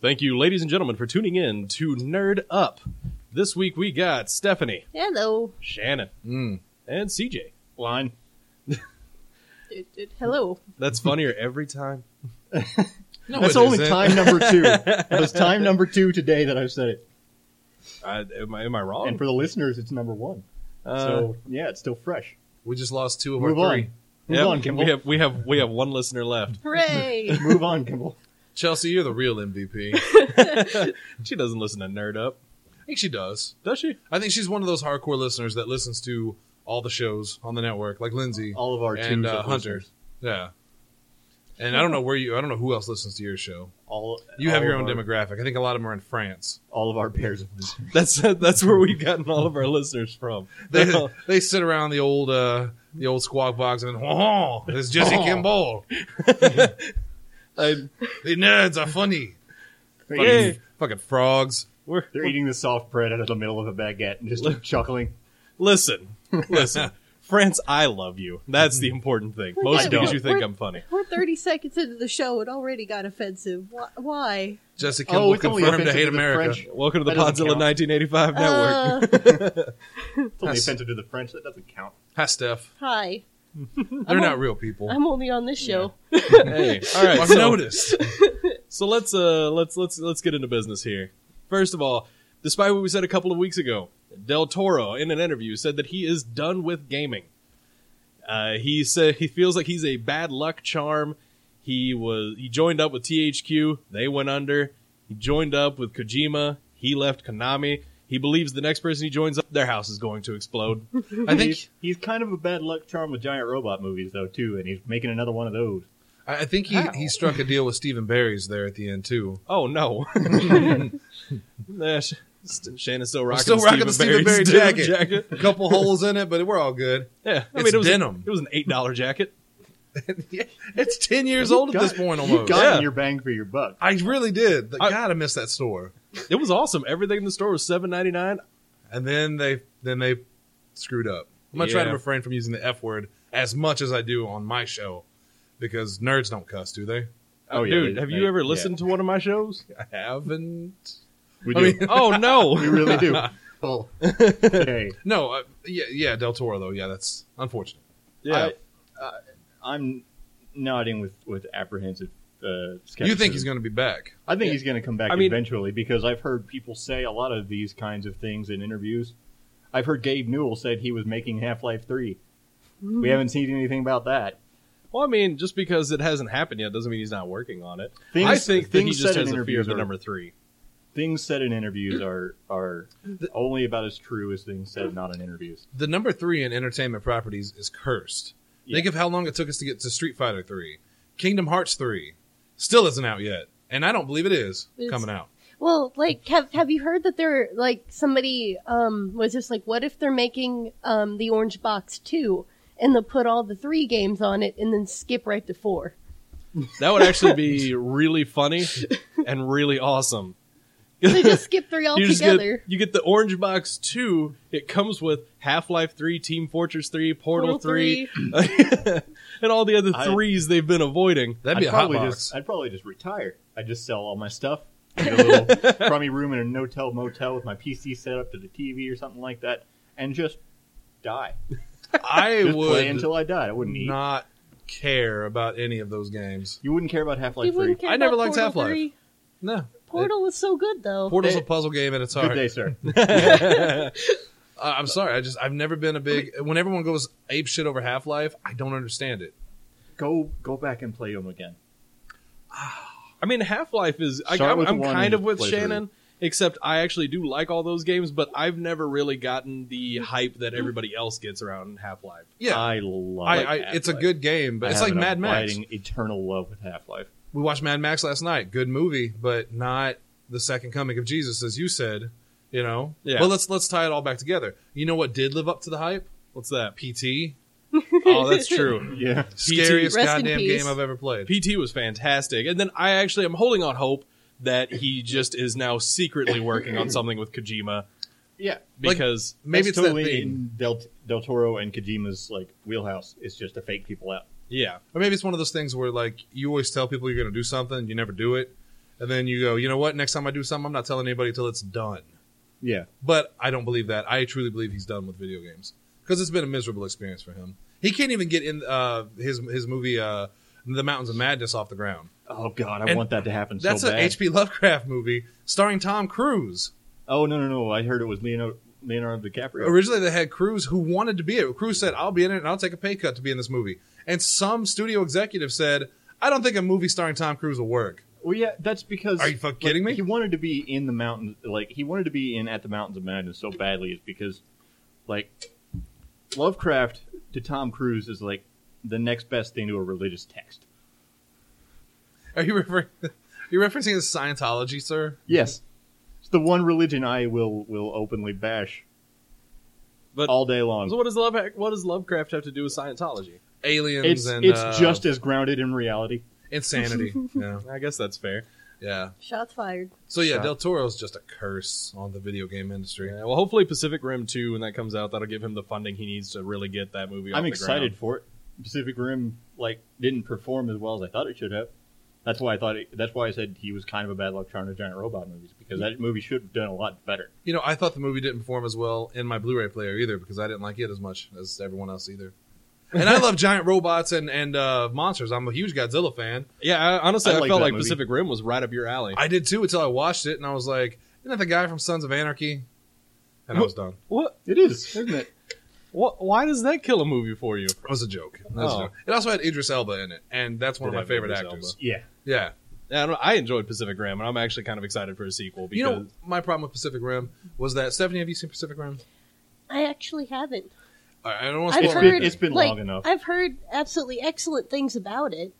Thank you, ladies and gentlemen, for tuning in to Nerd Up. This week we got Stephanie, Hello. Shannon, and CJ. Line. Hello. That's funnier every time. No, That's it only isn't. time number 2. That was time number 2 today that I've said it. Am I wrong? And for the listeners, it's number 1. So, yeah, it's still fresh. We just lost 2 of Move our on. 3. Move Yep, on, Kimball. we have one listener left. Hooray. Move on, Kimball. Chelsea, you're the real MVP. I She doesn't listen to Nerd Up, think she does. does she? I think she's one of those hardcore listeners that listens to all the shows on the network, like Lindsay All of our and twos of Hunter. listeners. Yeah. And I don't know who else listens to your show. You have all your of own our- demographic. I think a lot of them are in France. All of our pairs of listeners. That's where we've gotten all of our listeners from. They sit around the old squawk box and oh, it's Jesse Kimball. The nerds are funny. Yay. Fucking frogs. They're eating the soft bread out of the middle of a baguette and just chuckling. Listen. France, I love you. That's the important thing. Most I because don't. you think I'm funny. We're 30 seconds into the show. It already got offensive. Why? Jesse Kimball it's only confirmed to offensive hate to the America. French. Welcome to the That doesn't Podzilla count. 1985 network. It's only offensive to the French. That doesn't count. Hi, Steph. Hi. They're not real people. I'm only on this show. Hey, all right. I've So, noticed. so let's get into business here. First of all, despite what we said a couple of weeks ago, Del Toro in an interview said that he is done with gaming. He said he feels like he's a bad luck charm. He joined up with THQ. They went under. He joined up with Kojima. He left Konami. He believes the next person he joins up, their house is going to explode. I think He's kind of a bad luck charm with giant robot movies, though, too, and he's making another one of those. I think he struck a deal with Stephen Barry's there at the end too. Oh no! Shannon's still rocking, Still rocking the Stephen Barry Barry's jacket. A couple holes in it, but we're all good. Yeah, It's it was denim. It was an $8 jacket. It's 10 years old at this point You almost. got Yeah. your bang for your buck. I really did. God, I miss that store. It was awesome. Everything in the store was $7.99. And then they screwed up. I'm gonna try to Yeah. refrain from using the F word as much as I do on my show because nerds don't cuss, do they? Oh, yeah, Dude, they- have they- you ever listened to one of my shows? I haven't. We I do. mean- Oh no! We really do. Oh. Okay. No, yeah, Del Toro though. Yeah, that's unfortunate. Yeah, I'm nodding with apprehensive skepticism. You think he's going to be back? I think he's going to come back I mean- eventually because I've heard people say a lot of these kinds of things in interviews. I've heard Gabe Newell said he was making Half-Life 3. We haven't seen anything about that. well, I mean, just because it hasn't happened yet doesn't mean he's not working on it. Things- I think that he things just said in has a fear of the interviews are- number 3. Things said in interviews are only about as true as things said not in interviews. The number 3 in entertainment properties is cursed. Yeah. Think of how long it took us to get to Street Fighter 3. Kingdom Hearts 3 still isn't out yet, and I don't believe it is coming out. Well, like, have you heard that they're, like, somebody was just like, what if they're making the Orange Box 2 and they'll put all the 3 games on it and then skip right to 4? That would actually be really funny and really awesome. They just skip 3 You just altogether. you get the Orange Box 2. It comes with Half-Life 3, Team Fortress 3, Portal 3, and all the other threes they've been avoiding. That'd be a hot box. I'd probably just retire. I'd just sell all my stuff. Get a little crummy room in a no-tell motel with my PC set up to the TV or something like that, and just die. I Just play would until I died. I wouldn't eat. not care about any of those games. You wouldn't care about You Half-Life 3. wouldn't care I never about liked Portal Half-Life. 3? No. Portal was so good, though. Portal's a puzzle game at its Good heart. day, sir. I'm sorry. I've never been a big. When everyone goes ape shit over Half-Life, I don't understand it. Go back and play them again. I mean, Half-Life is... Start with I'm one kind and of with play through. Shannon, except I actually do like all those games, but I've never really gotten the hype that everybody else gets around Half-Life. Yeah, I love it's a Half-Life. good game, but I it's have like an Mad Max. abiding, eternal love with Half-Life. We watched Mad Max last night. Good movie, but not the second coming of Jesus, as you said. You know. Yeah. Well, let's tie it all back together. You know what did live up to the hype? What's that? PT. Oh, that's true. Yeah. Scariest Rest in goddamn peace. game I've ever played. PT was fantastic. And then I actually am holding on hope that he just is now secretly working on something with Kojima Yeah. because Maybe That's it's totally that thing. in Del Toro and Kojima's wheelhouse. It's just to fake people out. yeah. Or maybe it's one of those things where like you always tell people you're going to do something, you never do it, and then you go, you know what? Next time I do something, I'm not telling anybody till it's done. Yeah. But I don't believe that. I truly believe he's done with video games because it's been a miserable experience for him. He can't even get in his movie The Mountains of Madness off the ground. Oh God, I And want that to happen so That's bad. an H.P. Lovecraft movie starring Tom Cruise. Oh no! I heard it was Leonardo DiCaprio. Originally, they had Cruise who wanted to be it. Cruise said, "I'll be in it, and I'll take a pay cut to be in this movie." And some studio executive said, "I don't think a movie starring Tom Cruise will work." Well, yeah, that's because. Are you fucking kidding me? He wanted to be in the mountains, he wanted to be in At the Mountains of Madness so badly, is because, Lovecraft to Tom Cruise is like the next best thing to a religious text. Are you referencing his Scientology, sir? Yes, it's the one religion I will openly bash But all day long. so what does Lovecraft have to do with Scientology? Aliens It's just as grounded in reality. insanity. Yeah, I guess that's fair. yeah. Shots fired. So yeah, Shot. Del Toro's just a curse on the video game industry. Yeah, well, hopefully Pacific Rim 2, when that comes out, that'll give him the funding he needs to really get that movie off I'm the excited ground. for it. Pacific Rim didn't perform as well as I thought it should have. That's why I said he was kind of a bad luck charm to giant robot movies, because that movie should have done a lot better. You know, I thought the movie didn't perform as well in my Blu-ray player either because I didn't like it as much as everyone else either. And I love giant robots and monsters. I'm a huge Godzilla fan. Yeah, honestly, I I like felt that like movie. Pacific Rim was right up your alley. I did too until I watched it and I was like, isn't that the guy from Sons of Anarchy? And I was done. What? It is, isn't it? What? Why does that kill a movie for you? It was a joke. It was a Oh. joke. It also had Idris Elba in it, and that's one of Did my have favorite Idris actors. Yeah. Yeah. Yeah, I enjoyed Pacific Rim, and I'm actually kind of excited for a sequel because You know, my problem with Pacific Rim was that, Stephanie, have you seen Pacific Rim? I actually haven't. I don't want to I've spoil heard anything. it's been like, long enough. I've heard absolutely excellent things about it.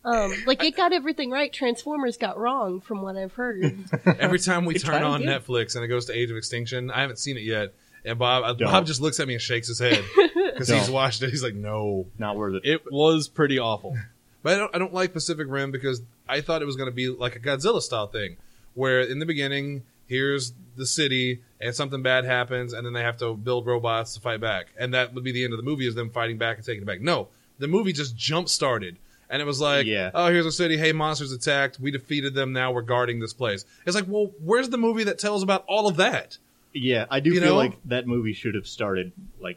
It got everything right. Transformers got wrong, from what I've heard. Every time we It turn kinda on did. Netflix and it goes to Age of Extinction, I haven't seen it yet. And Bob Don't. just looks at me and shakes his head because he's Don't. watched it. He's like, no. Not worth it. it was pretty awful. But I don't like Pacific Rim because I thought it was going to be like a Godzilla style thing, where in the beginning, here's the city and something bad happens, and then they have to build robots to fight back, and that would be the end of the movie, is them fighting back and taking it back. No, the movie just jump started, and it was like, Yeah. oh, here's a city, hey, monsters attacked, we defeated them, now we're guarding this place. It's like, well, where's the movie that tells about all of that? Yeah, I do You feel know? like that movie should have started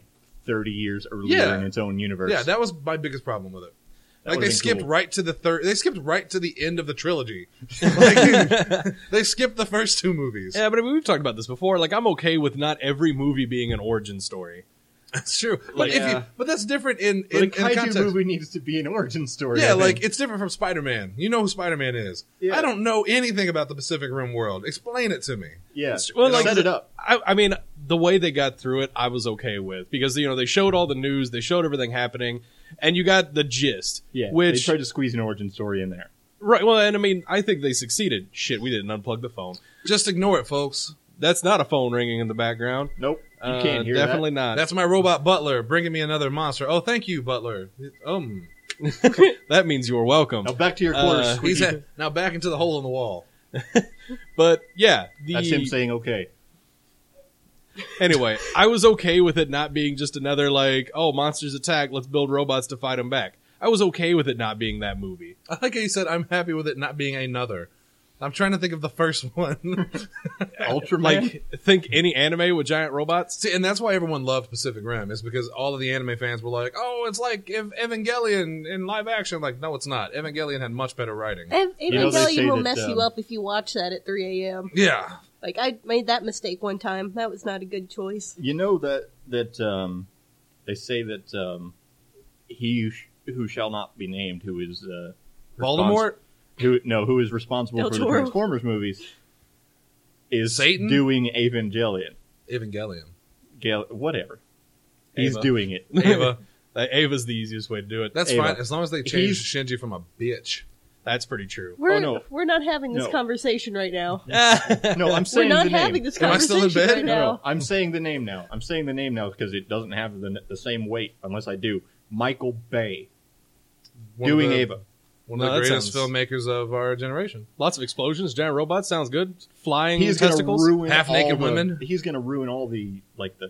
30 years earlier Yeah. in its own universe. Yeah, that was my biggest problem with it. That Like they would've been skipped cool. right to the third. They skipped right to the end of the trilogy. Like, they skipped the first two movies. Yeah, but I mean, we've talked about this before. Like, I'm okay with not every movie being an origin story. That's true. But Like, but that's different in But a in kaiju context. movie needs to be an origin story. Yeah, I like think. it's different from Spider-Man. You know who Spider-Man is. Yeah. I don't know anything about the Pacific Rim world. Explain it to me. yeah. Well, like, set it up. I mean, the way they got through it, I was okay with because they showed all the news, they showed everything happening, and you got the gist. Yeah, they which tried to squeeze an origin story in there. right. Well, and I mean, I think they succeeded. Shit, we didn't unplug the phone. Just ignore it, folks. That's not a phone ringing in the background. Nope, you can't hear Definitely not. That's my robot Butler bringing me another monster. Oh, thank you, Butler. That means you are welcome. that. Now back to your quarters. He's Squeaky. now back into the hole in the wall. But yeah, That's him saying okay. Anyway, I was okay with it not being just another monsters attack, let's build robots to fight them back. I was okay with it not being that movie. I like how you said I'm happy with it not being another. I'm trying to think of the first one. Ultraman. Like, think any anime with giant robots? See, and that's why everyone loved Pacific Rim, is because all of the anime fans were like, oh, it's like Evangelion in live action. Like, no, it's not. Evangelion had much better writing. know, they say Evangelion will that, mess you up if you watch that at 3 a.m. Yeah. Like, I made that mistake one time. That was not a good choice. You know that they say that he who shall not be named, who is Voldemort? who is responsible Del for the Toro. Transformers movies, is Satan? doing Evangelion. Evangelion. Whatever. He's Ava. doing it. Ava. Ava's the easiest way to do it. That's Ava. fine, as long as they change Shinji from a bitch. That's pretty true. We're no. not having this No. conversation right now. No, I'm We're saying not the name. having this Am I still in conversation bed? right No, now. no, I'm saying the name now. I'm saying the name now because it doesn't have the same weight unless I do. Michael Bay One doing of the, Ava. One of No, the that greatest sounds- filmmakers of our generation. Lots of explosions, giant robots, sounds good. Flying He's going to testicles. ruin Half-naked all the- women? He's going to ruin all the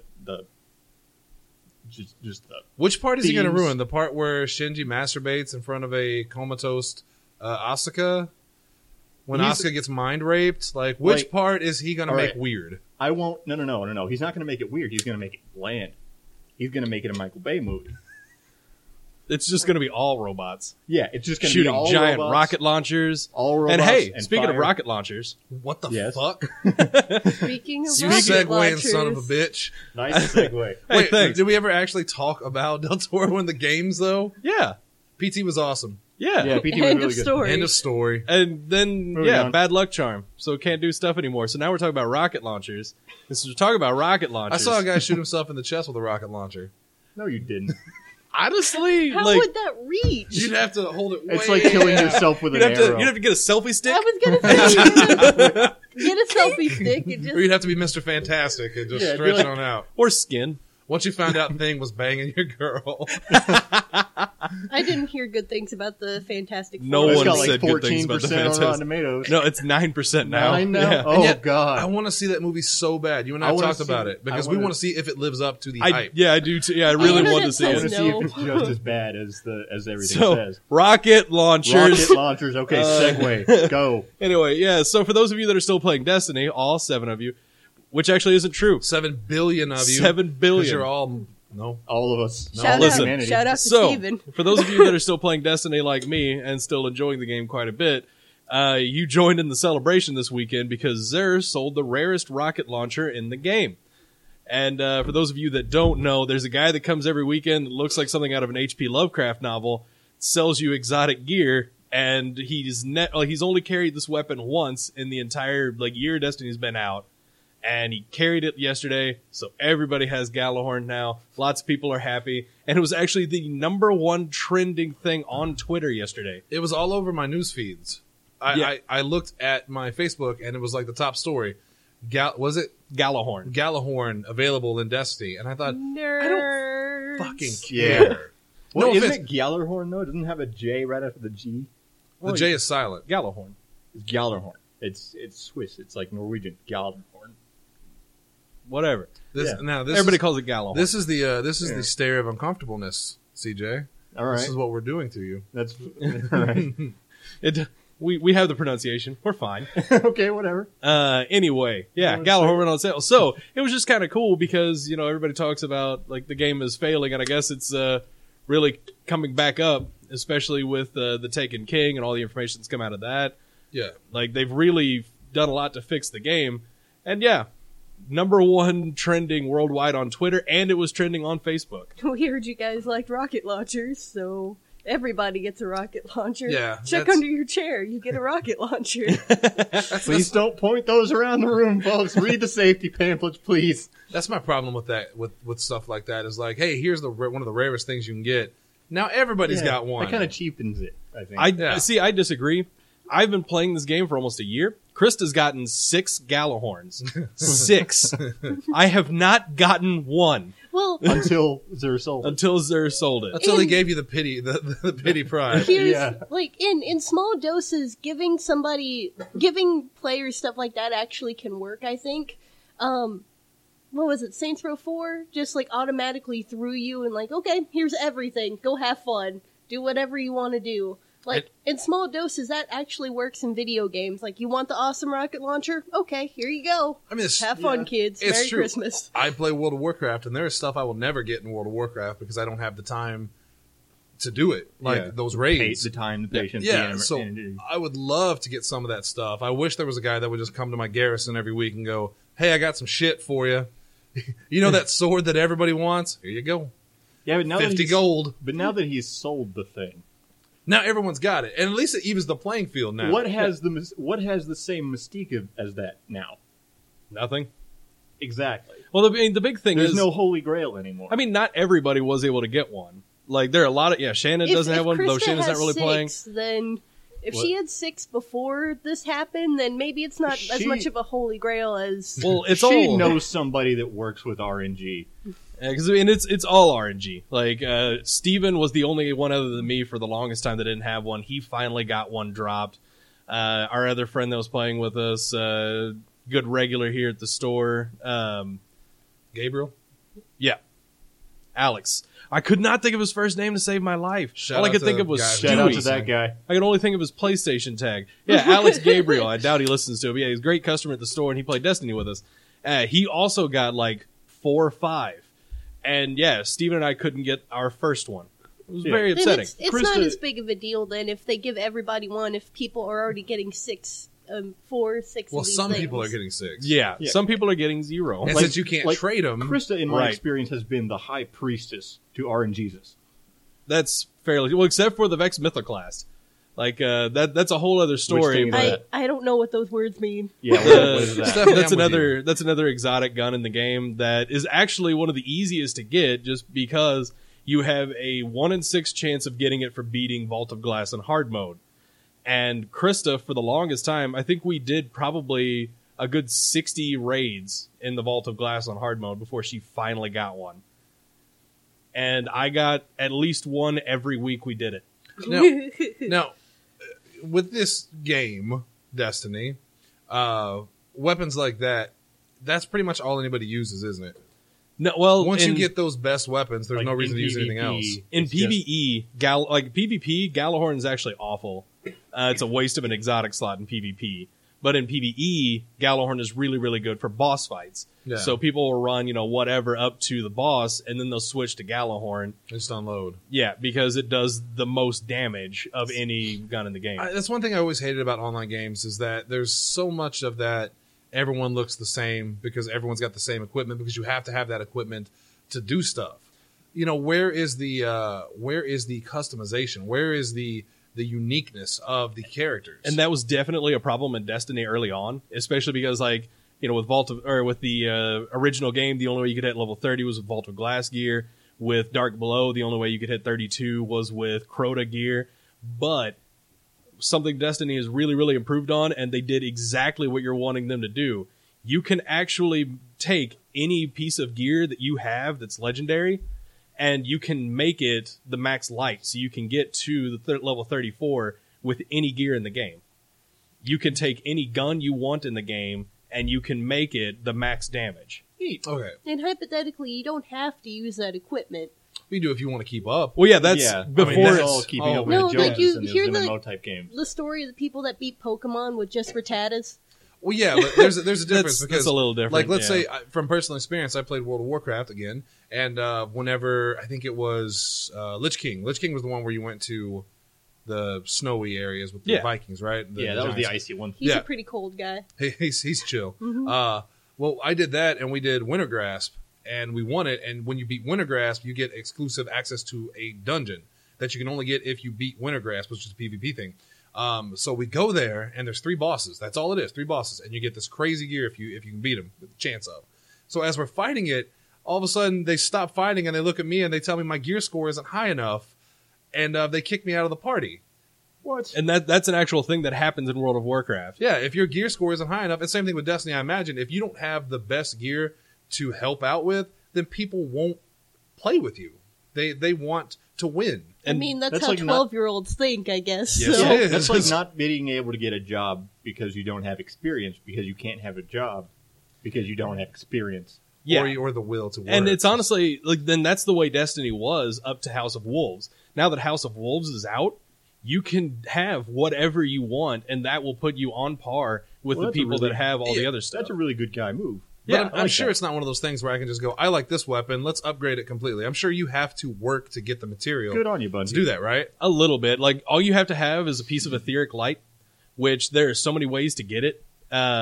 just the Which part is he going to Themes. ruin? The part where Shinji masturbates in front of a comatose Asuka? when He's- Asuka gets mind raped? Like, which Like- part is he going to All make right. weird? I won't. No. He's not going to make it weird. He's going to make it bland. He's going to make it a Michael Bay movie. It's just going to be all robots Yeah, it's just going to be shooting all giant robots, rocket launchers. all robots. And hey, and speaking of fire. rocket launchers, What the Yes. fuck? Speaking of You rocket segueing launchers, son of a bitch. nice segue. Hey, Wait, thanks. did we ever actually talk about Del Toro in the games, though? yeah, PT was awesome. Yeah, PT was End really of good. story. End of story. and then Moving on. bad luck charm, so can't do stuff anymore. So now we're talking about rocket launchers. Since we're talking about rocket I launchers, saw a guy shoot himself in the chest with a rocket launcher. No, you didn't. honestly, How like would that reach? You'd have to hold it. It's way like killing out. yourself with you'd an have to arrow. you'd have to get a selfie stick. I was gonna say, get a selfie stick and Or you'd just. have to be Mr. Fantastic and just Yeah, it'd be stretch like- it on out. Or skin. Once you found out Thing was banging your girl, I didn't hear good things about the Fantastic No Four. It's one got movie. said like good things about the 14% on Fantastic- Rotten Tomatoes. No, it's 9% now. 9 now? Yeah. Oh, And yet, God. I want to see that movie so bad. You and I I have wanna talked see about it. it because I we wanna- want to see if it lives up to the I hype. do too. Yeah, I really internet want to see I it. want to says see no. if it's just as bad as everything So, says. rocket launchers. Rocket launchers. Okay, segue. Go. Anyway, yeah, so for those of you that are still playing Destiny, all 7 of you, which actually isn't true. 7 billion of you. 7 billion. 'Cause you're all no. All of us. Shout all of out, humanity. shout out to So, Steven. for those of you that are still playing Destiny like me and still enjoying the game quite a bit, you joined in the celebration this weekend because Xur sold the rarest rocket launcher in the game. And for those of you that don't know, there's a guy that comes every weekend that looks like something out of an H.P. Lovecraft novel, sells you exotic gear, and he's only carried this weapon once in the entire year Destiny's been out. And he carried it yesterday, so everybody has Gallahorn now. Lots of people are happy, and it was actually the #1 trending thing on Twitter yesterday. It was all over my news feeds. Yeah. I looked at my Facebook and it was like the top story. Was it Gallahorn. Gallahorn available in Destiny? And I thought, Nerds. fucking Yeah. care. Well, No isn't offense. it Gjallarhorn, though? It doesn't have a J right after the G. The J is silent. Gallahorn. It's Gjallarhorn. It's Swiss. It's like Norwegian. Gjallarhorn. Whatever. This Yeah. now this Everybody is, calls it Gallahorn. this is the Yeah. the stare of uncomfortableness, CJ. All right. This is what we're doing to you. That's all right. We have the pronunciation. We're fine. Okay, whatever. Anyway, yeah, Yeah, Gallahorn went on sale. So it was just kind of cool because everybody talks about the game is failing, and I guess it's really coming back up, especially with the Taken King and all the information that's come out of that. Yeah. They've really done a lot to fix the game, and yeah, #1 trending worldwide on Twitter, and it was trending on Facebook. We heard you guys liked rocket launchers, so everybody gets a rocket launcher. Yeah, Check that's- under your chair. You get a rocket launcher. Please don't point those around the room, folks. Read the safety pamphlets, please. That's my problem with that with stuff like that is like, hey, here's one of the rarest things you can get. Now everybody's got one. That kind of cheapens it, I think. Yeah. I disagree. I've been playing this game for almost a year. Krista's gotten 6 Gallahorns. 6. I have not gotten one Well, Until they're sold. until Xur sold it. Until he In- gave you the pity, the pity prize. here's Yeah. in small doses, giving players stuff like that actually can work. I think. What was it? Saints Row 4 just automatically threw you and okay, here's everything. Go have fun. Do whatever you want to do. In small doses, that actually works in video games. You want the awesome rocket launcher? Okay, here you go. I mean, Have fun, kids. it's Merry true. Christmas. I play World of Warcraft, and there is stuff I will never get in World of Warcraft because I don't have the time to do it. Yeah. Those Pay raids. the time, the patience, Yeah, the so energy. I would love to get some of that stuff. I wish there was a guy that would just come to my garrison every week and go, "Hey, I got some shit for you. You know that sword that everybody wants? Here you go, Yeah, but now 50 that he's, gold." But now that he's sold the thing, Now everyone's got it, and at least it evens the playing field. Now, what has the same mystique as that now? Nothing. Exactly. Well, the big thing There's is, no holy grail anymore. I mean, not everybody was able to get one. There are a lot of Shannon doesn't have one, though Krista Shannon's not has really playing. 6, then if What? she had 6 before this happened, then maybe it's not as She- much of a holy grail as. Well, it's she all knows somebody that works with RNG. because it's all RNG. Steven was the only one other than me for the longest time that didn't have one. He finally got one dropped. Our other friend that was playing with us, good regular here at the store, Gabriel? yeah, Alex. I could not think of his first name to save my life. Shout All I out could to think of was guys. Shout out Stewie. to that guy. I could only think of his PlayStation tag. Yeah, Alex Gabriel. I doubt he listens to it. But yeah, he's a great customer at the store, and he played Destiny with us. He also got like 4 or 5. And yeah, Steven and I couldn't get our first one. It was very Then upsetting. it's not Krista- as big of a deal then if they give everybody one. If people are already getting 4, 6. Well, of these some things. people are getting 6. Yeah, Yeah. some people are getting 0. And Like- since you can't like trade them, Krista, in my Right. experience, has been the high priestess to RNGesus. That's fairly well, except for the Vex Mythoclast. Like that's a whole other story. thing is But that? I don't know what those words mean. Yeah, Uh, what is that? Stephanie, that's I'm with another that's another exotic gun in the game that is actually one of the easiest to get, just because you have a 1 in 6 chance of getting it for beating Vault of Glass in hard mode. And Krista, for the longest time, I think we did probably a good 60 raids in the Vault of Glass on hard mode before she finally got one. And I got at least one every week we did it. Now, with this game, Destiny, weapons like that, that's pretty much all anybody uses, isn't it? No, well, Once you in- get those best weapons, there's Like, no reason in to use anything PvP, else. in it's just- PvE, like PvP, Galahorn is actually awful. It's a waste of an exotic slot in PvP. But in PvE, Galahorn is really, really good for boss fights. Yeah. So people will run, whatever up to the boss, and then they'll switch to Galahorn. Just unload. Yeah, because it does the most damage of any gun in the game. That's one thing I always hated about online games is that there's so much of that everyone looks the same because everyone's got the same equipment because you have to have that equipment to do stuff. Where is the customization? Where is the uniqueness of the characters? And that was definitely a problem in Destiny early on, especially because, with the original game, the only way you could hit level 30 was with Vault of Glass gear. With Dark Below, the only way you could hit 32 was with Crota gear. But something Destiny has really, really improved on, and they did exactly what you're wanting them to do. You can actually take any piece of gear that you have that's legendary, and you can make it the max light, so you can get to the level 34 with any gear in the game. You can take any gun you want in the game, and you can make it the max damage. okay, And hypothetically, you don't have to use that equipment. you do if you want to keep up. Well, yeah, that's yeah, before that's it's all keeping up No, with the like Joneses you in those hear the- MMO type games. The story of the people that beat Pokemon with just Rattatas. Well, yeah, but there's a difference that's because a little different. like let's yeah. say from personal experience, I played World of Warcraft again, and whenever I think it was Lich King was the one where you went to the snowy areas with the Yeah. Vikings, right? Yeah, that was the giants. icy one. He's Yeah. a pretty cold guy. He's chill. Mhm. Well, I did that, and we did Wintergrasp, and we won it. And when you beat Wintergrasp, you get exclusive access to a dungeon that you can only get if you beat Wintergrasp, which is a PvP thing. So we go there, and there's 3 bosses. That's all it is, 3 bosses, and you get this crazy gear if you can beat them, with a chance of. So as we're fighting it, all of a sudden they stop fighting, and they look at me, and they tell me my gear score isn't high enough, and they kick me out of the party. What? And that's an actual thing that happens in World of Warcraft. Yeah, if your gear score isn't high enough, and same thing with Destiny, I imagine, if you don't have the best gear to help out with, then people won't play with you. They want to win. I mean, that's that's how like not- 12-year-olds think, I guess. Yes, so. it is. That's like not being able to get a job because you don't have experience, because you can't have a job because you don't have experience. Yeah. Or the will to work. And it's honestly, then that's the way Destiny was up to House of Wolves. Now that House of Wolves is out, you can have whatever you want, and that will put you on par with Well, the that's a people really- that have all the Yeah, other stuff. That's a really good guy move. But yeah, I'm, I I'm like sure that. it's not one of those things where I can just go, I like this weapon, let's upgrade it completely. I'm sure you have to work to get the material Good on you, Bungie. to do that, right? A little bit. Like, all you have to have is a piece of etheric light, which there are so many ways to get it.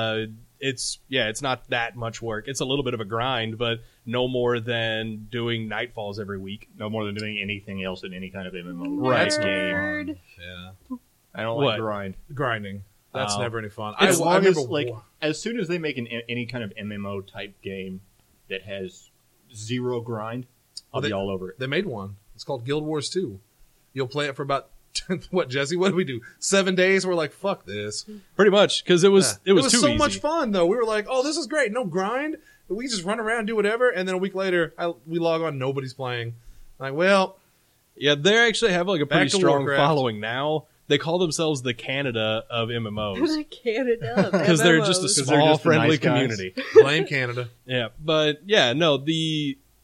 It's not that much work. It's a little bit of a grind, but no more than doing Nightfalls every week. No more than doing anything else in any kind of MMO. Right. That's game. Nerd. Yeah. I don't What? like grind. Grinding. That's Oh. never any fun. As long as, remember- like, as soon as they make any kind of MMO type game that has zero grind, I'll Well, be all over it. they made one. It's called Guild Wars 2. You'll play it for about, what, Jesse? What did we do? 7 days? We're like, fuck this. Pretty much, because it was Yeah. too so easy. much fun, though. We were like, oh, this is great. No grind. We just run around, do whatever. And then a week later, we log on. Nobody's playing. Like, well, Yeah, they actually have like a Back pretty to strong Warcraft. following now. They call themselves the Canada of MMOs Canada. because they're just a MMOs. they're small, just the friendly nice guys. community. blame Canada. Yeah, but yeah, no,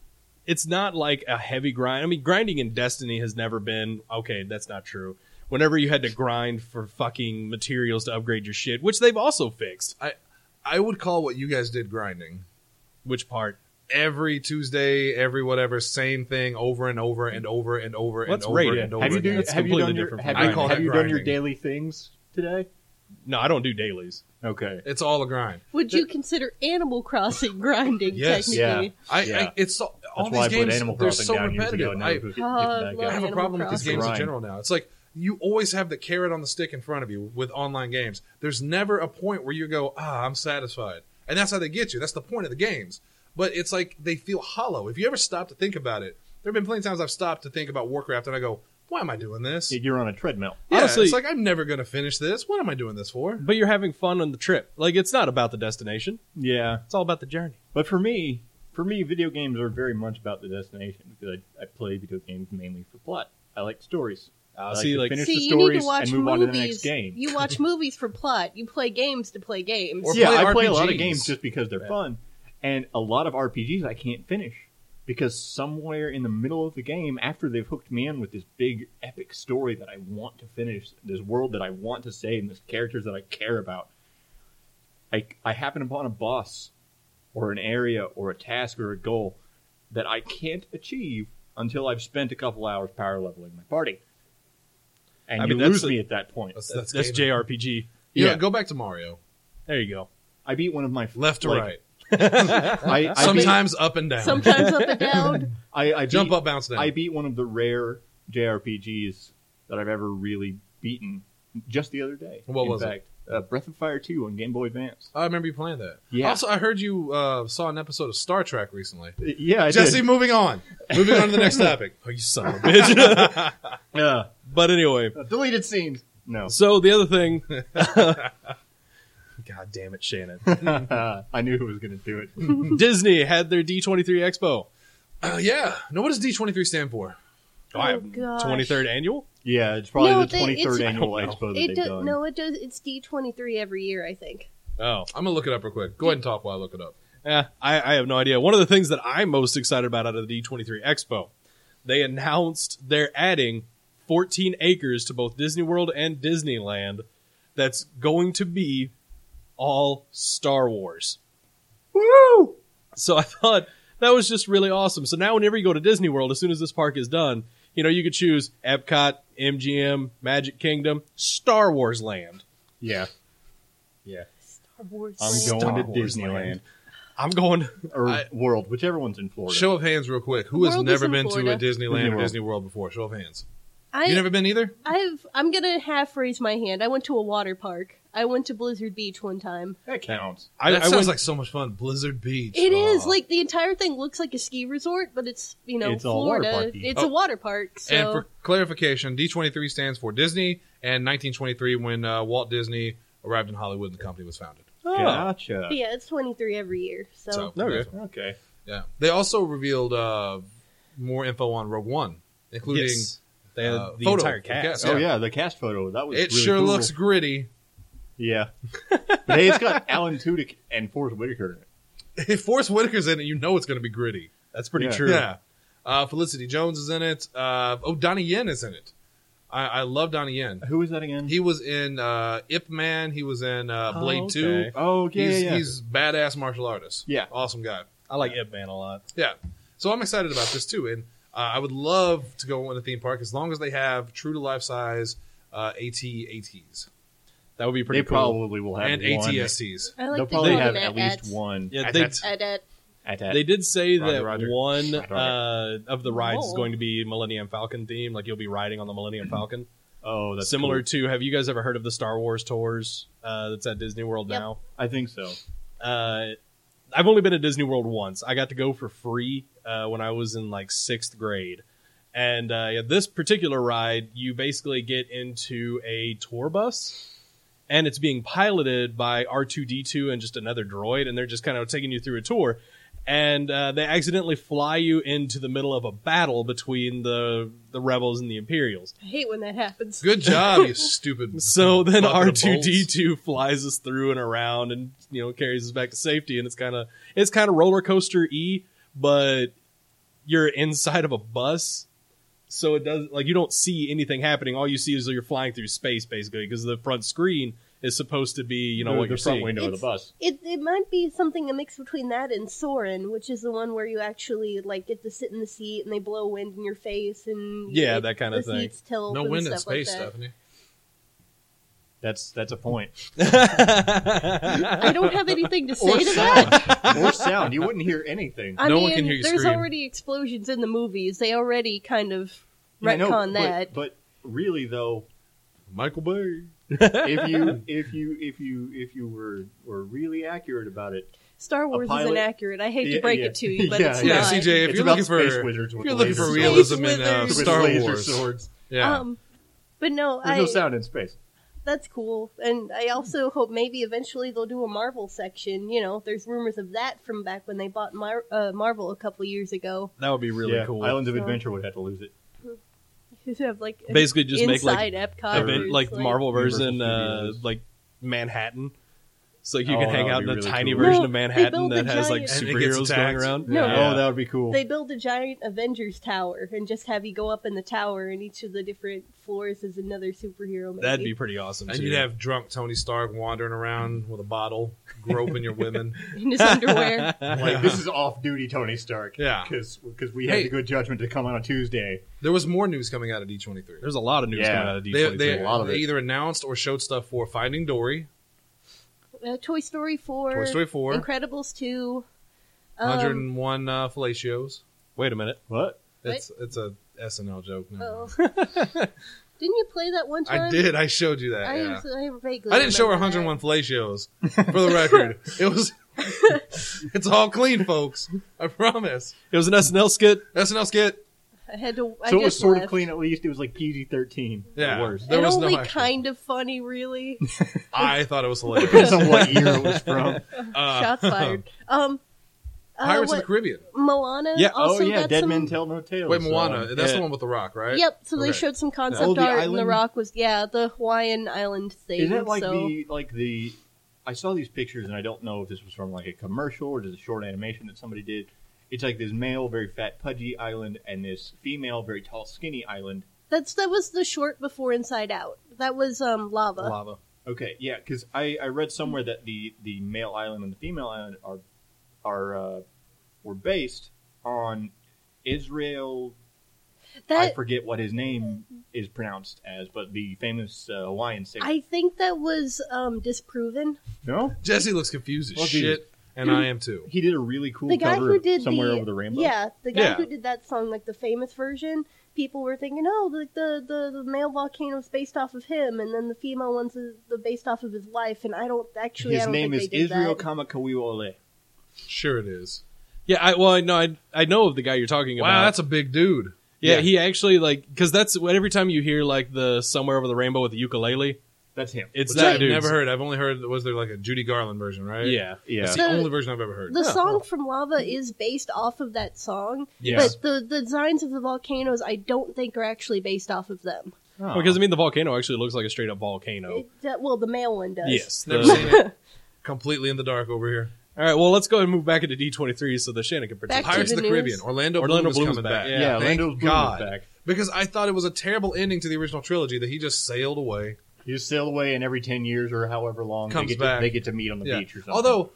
it's not like a heavy grind. I mean, grinding in Destiny has never been okay. That's not true. Whenever you had to grind for fucking materials to upgrade your shit, which they've also fixed. I would call what you guys did grinding. Which part? Every Tuesday, every whatever, same thing over and over and over and over and Let's over rate it. and over Have you, again. That's have you completely done your different have from you, grinding. have you done your Grinding. daily things today? No, I don't do dailies. Okay. It's all a grind. Would you consider Animal Crossing grinding? Yes. Technically, Yeah. It's so, all That's why I these put games. Animal They're Crossing so down years repetitive. ago. Now I who's Oh, that I guy? have love a Animal problem with these Crossing. games in Grind. general now. It's like you always have the carrot on the stick in front of you with online games. There's never a point where you go, I'm satisfied. And that's how they get you. That's the point of the games. But it's like they feel hollow. If you ever stop to think about it, there have been plenty of times I've stopped to think about Warcraft and I go, why am I doing this? You're on a treadmill. Yeah, Honestly- it's like I'm never going to finish this. What am I doing this for? But you're having fun on the trip. Like, it's not about the destination. Yeah. It's all about the journey. But for me, video games are very much about the destination because I play video games mainly for plot. I like stories. I like to finish See, the you need stories to watch and move on to the next movies. game. You watch movies for plot. You play games to play games. Or Yeah, play I play a lot of RPGs. games just because they're Yeah. fun. And a lot of RPGs I can't finish because somewhere in the middle of the game, after they've hooked me in with this big epic story that I want to finish, this world that I want to save, and this characters that I care about, I happen upon a boss or an area or a task or a goal that I can't achieve until I've spent a couple hours power leveling my party. And I you mean, that's lose the- me at that point. That's That's gaming. JRPG. Yeah, Yeah. go back to Mario. There you go. I beat one of my Left to like, right. I beat- Sometimes up and down. Sometimes up and down. I Jump beat- up, bounce down. I beat one of the rare JRPGs that I've ever really beaten just the other day. What in was it? fact, Breath of Fire 2 on Game Boy Advance. I remember you playing that. Yeah. Also, I heard you saw an episode of Star Trek recently. Yeah, I Jesse, did. moving on. Moving on to the next topic. Oh, you son of a bitch. Yeah. But anyway, Deleted scenes. No. so the other thing. God damn it, Shannon. I knew who was going to do it. Disney had their D23 Expo. Yeah. No, what does D23 stand for? Oh, gosh. 23rd annual? Yeah, it's probably No, the they- 23rd it's- annual I don't expo that It they've does. done. No, it does. It's D23 every year, I think. Oh. I'm going to look it up real quick. Go ahead and talk while I look it up. I have no idea. One of the things that I'm most excited about out of the D23 Expo, they announced they're adding 14 acres to both Disney World and Disneyland that's going to be all Star Wars. Woo! So I thought that was just really awesome. So now whenever you go to Disney World, as soon as this park is done, you know, you could choose Epcot, MGM, Magic Kingdom, Star Wars Land. Yeah. Yeah. Star Wars. I'm Land. going to Wars Disneyland. Land. I'm going. Or World, whichever one's in Florida. Show of hands real quick. Who has World is never in been to a Florida. Disneyland or Disney Disney World before? Show of hands. I, You never been either? I'm gonna half raise my hand. I went to a water park. I went to Blizzard Beach one time. That counts. That I sounds went, like so much fun. Blizzard Beach. It is Oh. like the entire thing looks like a ski resort, but it's It's all water Florida. parky. It's Oh. a water park. So And for clarification, D23 stands for Disney and 1923 when Walt Disney arrived in Hollywood and the company was founded. oh, Gotcha. yeah, it's 23 every year. So, Okay. Okay. Yeah. They also revealed more info on Rogue One, including yes. They had the photo entire of the cast. cast. Oh Yeah. yeah, the cast photo. That was it really sure cool. looks gritty. Yeah. But hey, it's got Alan Tudyk and Forrest Whitaker in it. If Forrest Whitaker's in it, you know it's going to be gritty. That's pretty Yeah. true. Yeah. Felicity Jones is in it. Donnie Yen is in it. I love Donnie Yen. Who was that again? He was in Ip Man. He was in Blade okay. 2. Oh, yeah, He's, yeah. he's badass martial artist. Yeah. Awesome guy. I like Ip Man a lot. Yeah. So I'm excited about this too. And I would love to go in a theme park as long as they have true to life size AT-ATs That would be pretty They cool. probably will have and one. ATSTs. I like They'll to probably call have them at least one. Yeah, they, At they did say Roger, that Roger. one Roger. of the rides is Oh. going to be Millennium Falcon themed. Like you'll be riding on the Millennium Falcon. Oh, that's Similar cool. to, have you guys ever heard of the Star Wars tours that's at Disney World Yep. now? I think so. I've only been to Disney World once. I got to go for free when I was in like 6th grade. And this particular ride, you basically get into a tour bus, and it's being piloted by R2-D2 and just another droid, and they're just kind of taking you through a tour. And they accidentally fly you into the middle of a battle between the Rebels and the Imperials. I hate when that happens. Good job, you stupid. So then bucket of bolts. R2-D2 flies us through and around, and carries us back to safety. And it's kind of roller coaster-y, but you're inside of a bus, so it does like you don't see anything happening. All you see is that you're flying through space, basically, because the front screen is supposed to be, what the you're front seeing. window of the bus. It might be something a mix between that and Soren, which is the one where you actually like get to sit in the seat and they blow wind in your face and Yeah, that kind of the thing. seats tilt No and wind in stuff like space, that. Stephanie. That's a point. I don't have anything to say Or to that. sound. Or sound. You wouldn't hear anything. I No mean, one can hear you there's scream. already explosions in the movies. They already kind of Yeah, I know, retcon that. But really, though, Michael Bay. if you were really accurate about it, Star Wars pilot- isn't accurate. I hate to break it to you, but Yeah, it's Yeah, not. CJ, if It's you're about looking for space wizards with if you're looking for lasers. realism in Space with Star laser Wars, swords. yeah, But no, There's no sound in space. that's cool. And I also hope maybe eventually they'll do a Marvel section. There's rumors of that from back when they bought Marvel a couple years ago. That would be really cool. Islands of So- Adventure would have to lose it. You have like Basically, just make like inside Epcot, where it's like the Marvel version, Universal Studios. like Manhattan. So you Oh, can hang that out would in a be really tiny cool. version No, of they Manhattan built that a has like giant- And it gets superheroes going attacked. around. No. Yeah. Oh, that would be cool. They build a giant Avengers tower and just have you go up in the tower, and each of the different floors is another superhero. Maybe. That'd be pretty awesome. and too. you'd have drunk Tony Stark wandering around with a bottle, groping your women. in his underwear. Like, this is off-duty Tony Stark. Yeah. Because we had Hey. the good judgment to come on a Tuesday. There was more news coming out of D23. There's a lot of news Yeah. coming out of They, D23. they, A lot of they it. either announced or showed stuff for Finding Dory, Toy Story 4, Toy Story 4, Incredibles 2, 101 fellatios. Wait a minute. What? It's a SNL joke. No. oh. Didn't you play that one time? I did. I showed you that. I Yeah. vaguely I didn't show her remember 101 fellatios for the record. It was. It's all clean, folks. I promise. It was an SNL skit. SNL skit. that. I had to. I So it was just sort left. of clean at least. It was like PG-13. Yeah. Or worse. There and was only no action. kind of funny, really. I thought it was hilarious. Depends on what year it was from. Shots fired. Pirates of what- the Caribbean. Moana. Yeah. Also Oh, yeah. got Dead some, Men Tell No Tales. Wait, Moana. That's yeah. the one with the rock, right? Yep. So they Okay. showed some concept Oh, the art, and The island? Rock was the Hawaiian island thing. Is that like so. the I saw these pictures and I don't know if this was from like a commercial or just a short animation that somebody did. It's like this male, very fat, pudgy island and this female, very tall, skinny island. That was the short before Inside Out. That was Lava. Lava. Okay, yeah, because I read somewhere that the male island and the female island were based on Israel. I That forget what his name is pronounced as, but the famous Hawaiian singer. I think that was disproven. No, Jesse looks confused as Well, shit, and I am too. he did a really cool The guy cover who of did Somewhere the Over the Rainbow. yeah, the guy Yeah. who did that song, like the famous version. People were thinking, oh, the male volcano is based off of him, and then the female one's based off of his wife. And I don't His I don't name think is they did Israel that. Kamakawiole. Sure, it is. Yeah, I know of the guy you're talking about. Wow, that's a big dude. yeah, he actually because that's every time you hear like the Somewhere Over the Rainbow with the ukulele, That's him. it's Which that I've dude. never heard. I've only heard. Was there like a Judy Garland version, right? Yeah, Yeah. That's the The- only version I've ever heard. The song from Lava is based off of that song, Yes. but the designs of the volcanoes I don't think are actually based off of them. Oh. because I mean the volcano actually looks like a straight up volcano. Well, the male one does. Yes. Never the- seen it. Completely in the dark over here. All right, well let's go and move back into D23 so that Shannon can Back participate. to Pirates of the the news. Caribbean. Orlando Orlando Bloom is Bloom's coming back, back. yeah. Yeah, Thank Orlando Bloom is God. back. Because I thought it was a terrible ending to the original trilogy that he just sailed away. You just sail away, and every 10 years or however long, Comes they get back. they get to meet on the Yeah. beach or something. Although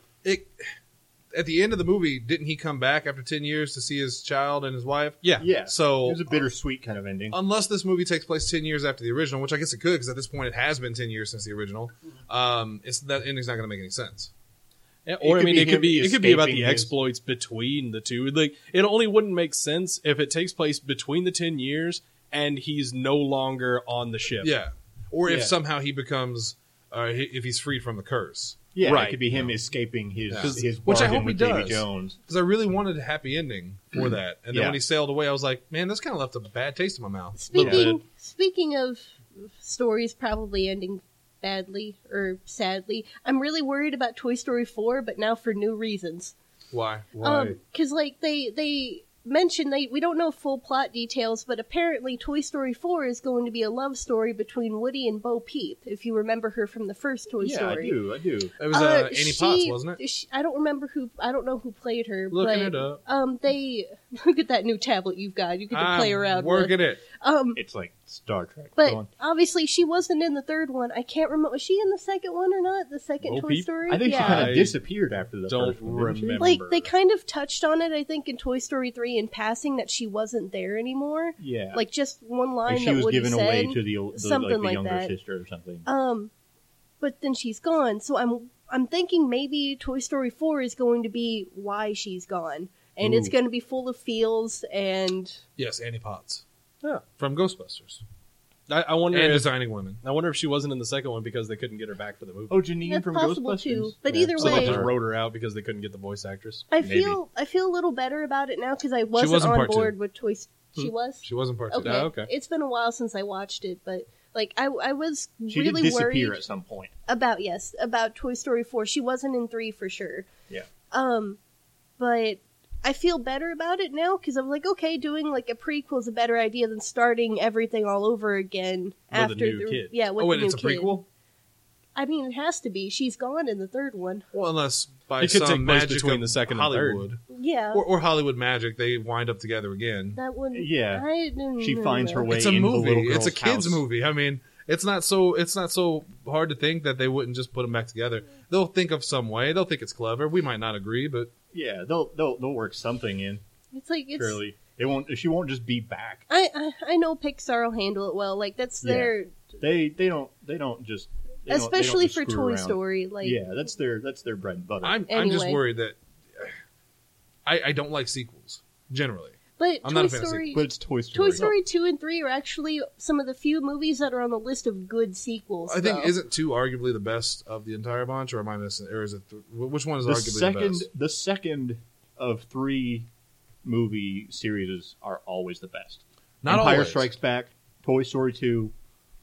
at the end of the movie, didn't he come back after 10 years to see his child and his wife? Yeah. yeah, So it was a bittersweet kind of ending. unless this movie takes place 10 years after the original, which I guess it could because at this point it has been 10 years since the original, that ending's not going to make any sense. Yeah, or I could mean, be it could him be about the escaping his- exploits between the two. Like, it only wouldn't make sense if it takes place between the 10 years and he's no longer on the ship. Yeah. Or if Yeah. somehow he becomes, if he's freed from the curse. Yeah, Right. it could be him escaping his Yeah. his Which I bargain hope he with Davy does. Jones. Because I really wanted a happy ending for that. And then Yeah. when he sailed away, I was like, man, this kind of left a bad taste in my mouth. Speaking of stories probably ending badly or sadly, I'm really worried about Toy Story 4, but now for new reasons. Why? Because like they mentioned we don't know full plot details, but apparently Toy Story 4 is going to be a love story between Woody and Bo Peep, if you remember her from the first Toy Story. I do. It was Annie Potts, wasn't it? I don't know who played her. Looking but, it up. They look at that new tablet you've got. You get to play around working with. it. It's like Star Trek. But Go on. obviously she wasn't in the third one. I can't remember. Was she in the second one or not? The second Bo Toy Peep? Story? I think she yeah. kind I of disappeared after the don't first one. didn't she? remember. Like, they kind of touched on it, I think, in Toy Story 3 in passing that she wasn't there anymore. Yeah. Like, just one line Like she that was Woody given said. away to the something like younger that. sister or something. But then she's gone, so I'm thinking maybe Toy Story 4 is going to be why she's gone. And it's Ooh. going to be full of feels and... Yes, Annie Potts. Yeah. From Ghostbusters. I wonder And if Designing Women. I wonder if she wasn't in the second one because they couldn't get her back for the movie. Oh, Janine That's from possible, Ghostbusters. too. But Yeah. either So they way- just wrote her out because they couldn't get the voice actress. I Maybe. feel a little better about it now because I wasn't was in on part board two. with Toy... She was? She wasn't part two. Okay. Oh, okay. It's been a while since I watched it, but... Like, I was She really did disappear worried at some point. about Toy Story 4. She wasn't in 3 for sure. Yeah. But I feel better about it now because I'm like, okay, doing like a prequel is a better idea than starting everything all over again With a after new kid. Yeah, with Oh, wait, the new it's a kid. prequel? I mean, it has to be. She's gone in the third one. Well, unless by It could some take place magic between of the second and third. Hollywood. Yeah, Or Hollywood magic, they wind up together again. that would. Yeah. I didn't She know finds her that. way It's a into the movie. little It's a girl's kids' house. movie. I mean, it's not so hard to think that they wouldn't just put them back together. They'll think of some way. They'll think it's clever. We might not agree, but Yeah, they'll work something in. It's like it's. Surely it won't. She won't just be back. I know Pixar will handle it well. Like that's Yeah. their, They don't just. They don't especially just for screw Toy around. Story. Like Yeah, that's their bread and butter. I'm just Anyway. worried that I don't like sequels generally. but I'm Toy not a fan of Story. but it's Toy Story. Toy Story 2 and 3 are actually some of the few movies that are on the list of good sequels. I think though. isn't 2 arguably the best of the entire bunch, or am I missing? Or is it which one is The arguably the best? second of 3 movie series are always the best. Not Empire always. Strikes Back, Toy Story 2.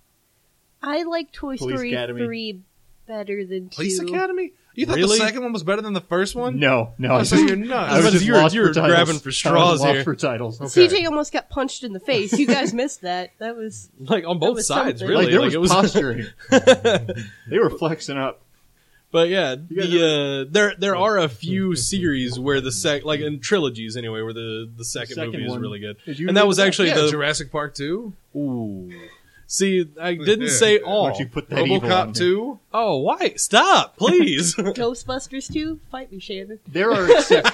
I like Toy Police Story Academy. 3 better than 2. Police Academy? You thought Really? the second one was better than the first one? No. Oh, so you're nuts. I was just you're- lost you're for titles. grabbing for I was straws lost here. for titles. Okay. CJ almost got punched in the face. You guys missed that. That was Like on both was sides, something. really. Like there Like, was it posturing. They were flexing up. But yeah, guys there are a few series where the like in trilogies anyway, where the second movie is one really good, is you and that was really actually Yeah, the Jurassic Park 2, ooh. See, I didn't say all. Why don't you put that evil on RoboCop there? 2. Oh, why? Stop, please. Ghostbusters 2. Fight me, Shannon. There are exceptions.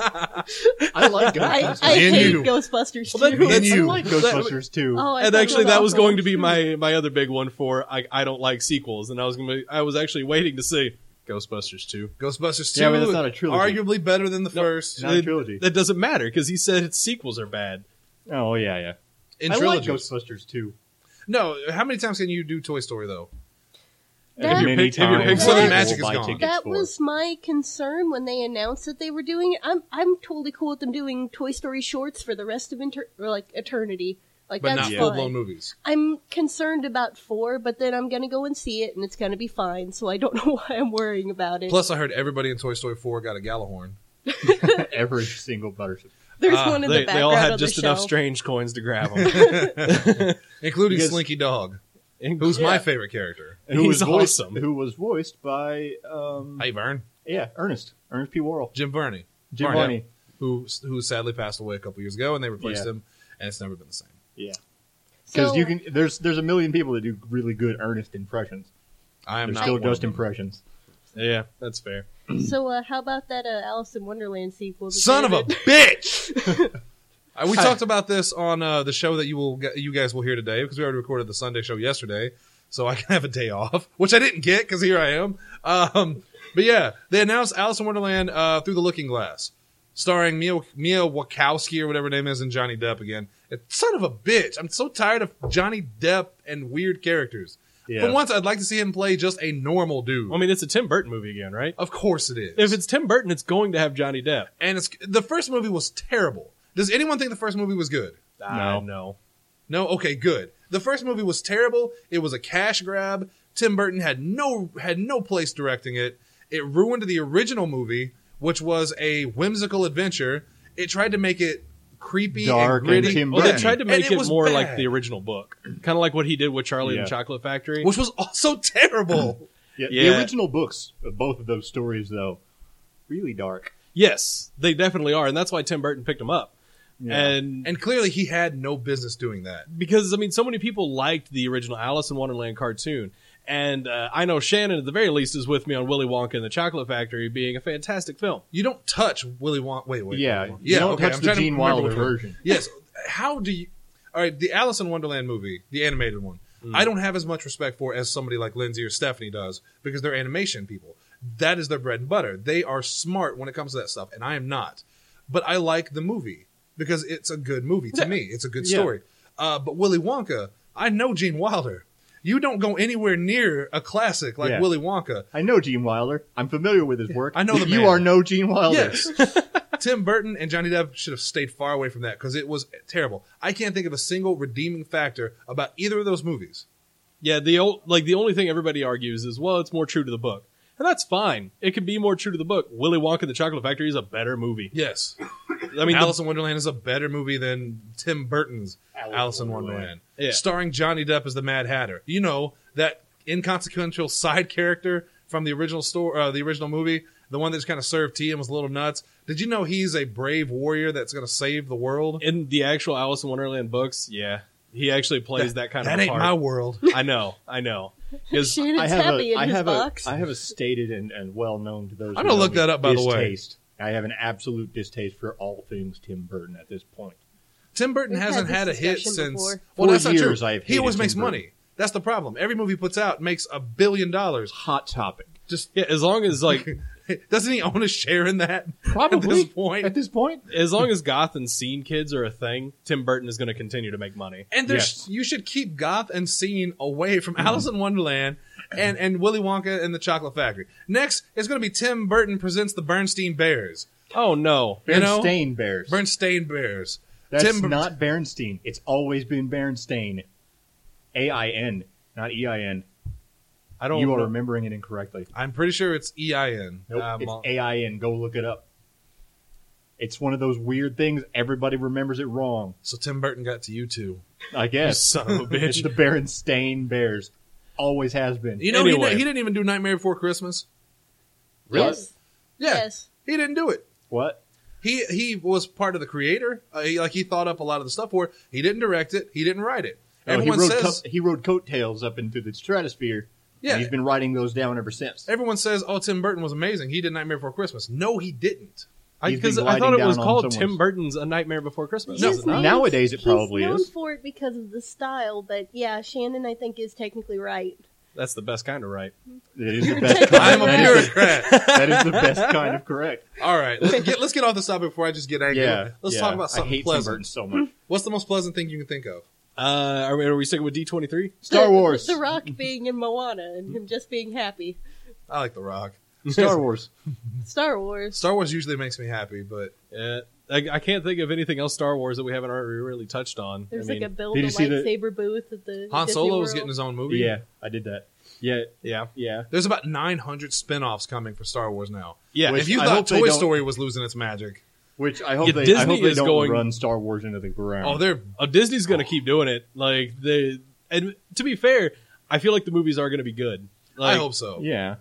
I like I Ghostbusters. And hate you. Ghostbusters Well, 2. that- And I you. like Ghostbusters too. Oh, I And thought actually, it that was awful. going to be my other big one for I don't like sequels, and I was actually waiting to say Ghostbusters 2. Ghostbusters 2. Yeah, but that's not a trilogy. Arguably better than the first. Not a trilogy. That doesn't matter because he said its sequels are bad. Oh yeah. In I like trilogies. Ghostbusters too. No, how many times can you do Toy Story though? That- As many If your times Pixar as magic we'll is buy gone. tickets That for. was my concern when they announced that they were doing it. I'm totally cool with them doing Toy Story shorts for the rest of eternity. Like But that's not fine. full blown movies. I'm concerned about 4, but then I'm gonna go and see it, and it's gonna be fine. So I don't know why I'm worrying about it. Plus, I heard everybody in Toy Story 4 got a Galahorn. Every single Buttercup. There's one in the They background all had on just the enough shelf. strange coins to grab them. Including Because- Slinky Dog, who's my Yeah. favorite character. He's awesome. Who was voiced by Hey, Vern. Ernest P. Worrell, Jim Varney. Jim Varney. Varney. Who sadly passed away a couple years ago, and they replaced Yeah. him, and it's never been the same. Yeah, because So, you can. There's a million people that do really good Ernest impressions. I am They're not still one of just them. impressions. Yeah, that's fair. So how about that Alice in Wonderland sequel? Son of a David? bitch! We talked about this on the show that you guys will hear today, because we already recorded the Sunday show yesterday, so I can have a day off, which I didn't get because here I am. But yeah, they announced Alice in Wonderland Through the Looking Glass, starring Mia Wachowski or whatever her name is, and Johnny Depp again. Son of a bitch! I'm so tired of Johnny Depp and weird characters. Yeah. For once, I'd like to see him play just a normal dude. I mean, it's a Tim Burton movie again, right? Of course it is. If it's Tim Burton, it's going to have Johnny Depp. And the first movie was terrible. Does anyone think the first movie was good? No. No? Okay, good. The first movie was terrible. It was a cash grab. Tim Burton had no place directing it. It ruined the original movie, which was a whimsical adventure. It tried to make it creepy Dark and gritty. and Tim Well, they Burton. tried to And make it it was more bad. like the original book, kind of like what he did with Charlie and Yeah. the Chocolate Factory. which was also terrible. Yeah, Yeah. The original books of both of those stories, though, really dark. Yes, they definitely are, and that's why Tim Burton picked them up. Yeah. And clearly, he had no business doing that. Because I mean, so many people liked the original Alice in Wonderland cartoon, and I know Shannon at the very least is with me on Willy Wonka and the Chocolate Factory being a fantastic film. You don't touch Willy Wonka. Wait. Yeah, Willy Wonka. you don't okay, touch I'm the trying to Gene remember Wilder which one. version. Yes. How do you? All right, the Alice in Wonderland movie, the animated one. I don't have as much respect for as somebody like Lindsay or Stephanie does because they're animation people. That is their bread and butter. They are smart when it comes to that stuff, and I am not. But I like the movie because it's a good movie to me. It's a good Yeah. story. But Willy Wonka, I know Gene Wilder. You don't go anywhere near a classic like Yeah. Willy Wonka. I know Gene Wilder. I'm familiar with his work. I know the You man. are no Gene Wilder. Yes. Tim Burton and Johnny Depp should have stayed far away from that because it was terrible. I can't think of a single redeeming factor about either of those movies. Yeah, the only thing everybody argues is, well, it's more true to the book, and that's fine. It can be more true to the book. Willy Wonka and the Chocolate Factory is a better movie. Yes. I mean, Alice in Wonderland is a better movie than Tim Burton's Alice in Wonderland. Yeah. Starring Johnny Depp as the Mad Hatter. You know, that inconsequential side character from the original movie, the one that just kind of served tea and was a little nuts. Did you know he's a brave warrior that's going to save the world? in the actual Alice in Wonderland books, yeah, he actually plays that kind That of a ain't part. my world. I know. 'Cause Shannon's happy in his box. I have a stated and well known to those. I'm who gonna know look me, that up, by the way. distaste. I have an absolute distaste for all things Tim Burton at this point. Tim Burton We've hasn't had had a this hit discussion since. before. Well, For that's not years, true. I've He always hated makes Tim money. That's the problem. Every movie he puts out makes $1 billion. Hot topic. Just yeah, as long as doesn't he own a share in that? Probably at this point. At this point, as long as goth and scene kids are a thing, Tim Burton is going to continue to make money. And there's you should keep goth and scene away from Alice in Wonderland and Willy Wonka and the Chocolate Factory. Next is going to be Tim Burton presents the Bernstein Bears. Oh no, You know? Berenstain Bears. Bernstein Bears. That's not Berenstain. It's always been Berenstain. AIN, not EIN. I don't. You are know. remembering it incorrectly. I'm pretty sure it's EIN. Nope, it's AIN. Go look it up. It's one of those weird things. Everybody remembers it wrong. So Tim Burton got to you too. I guess. Son of a It's bitch. the Berenstain Bears. Always has been. You know, Anyway. he didn't even do Nightmare Before Christmas. Yes. Yeah, Yes. he didn't do it. What? He was part of the creator. He thought up a lot of the stuff for it. He didn't direct it. He didn't write it. Oh, he Everyone rode says he rode coattails up into the stratosphere. Yeah. And he's been writing those down ever since. everyone says, "Oh, Tim Burton was amazing. He did Nightmare Before Christmas." No, he didn't. He's been Because I gliding thought it was down on called someone's- Tim Burton's A Nightmare Before Christmas. No, is it not? nowadays it probably He's known is. for it because of the style, but yeah, Shannon I think is technically right. That's the best kind of right. It is the best kind. I'm a that is the- bureaucrat. that is the best kind of correct. All right, let's get off this topic before I just get angry. Yeah. Let's yeah. talk about I something hate Tim Burton pleasant. so much. What's the most pleasant thing you can think of? Are we sticking with D23? Star Wars. The Rock being in Moana and him just being happy. I like The Rock. Star Wars. Star Wars. Star Wars usually makes me happy, but Yeah, I can't think of anything else Star Wars that we haven't already really touched on. There's I mean, like a build Did a you see the- lightsaber booth at the Han Disney Solo is World. getting his own movie. Yeah, I did that. Yeah, yeah, yeah. There's about 900 spin-offs coming for Star Wars now. yeah. Which- If you I thought hope they Toy don't- Story was losing its magic, Which I hope Yeah, they I Disney hope they is don't going- run Star Wars into the ground. Disney's going to keep doing it. Like and to be fair, I feel like the movies are going to be good. Like, I hope so. yeah.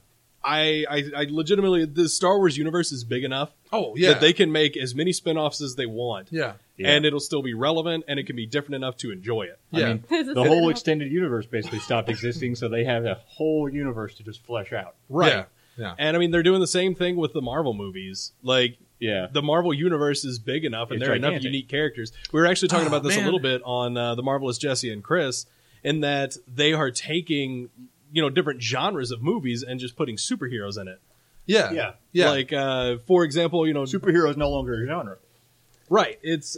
I legitimately, the Star Wars universe is big enough Oh yeah, that they can make as many spin-offs as they want. yeah. Yeah. And it'll still be relevant, and it can be different enough to enjoy it. Yeah. I mean, Is it the whole enough? extended universe basically stopped existing, so they have a whole universe to just flesh out. Right. Yeah. Yeah. And I mean, they're doing the same thing with the Marvel movies. Like, Yeah. the Marvel universe is big enough, and It's there are enough gigantic. unique characters. We were actually talking Oh, about this man. a little bit on The Marvelous Jesse and Chris, in that they are taking, different genres of movies and just putting superheroes in it. Yeah. Yeah. Yeah. Like, for example, Superhero is no longer a genre. right. It's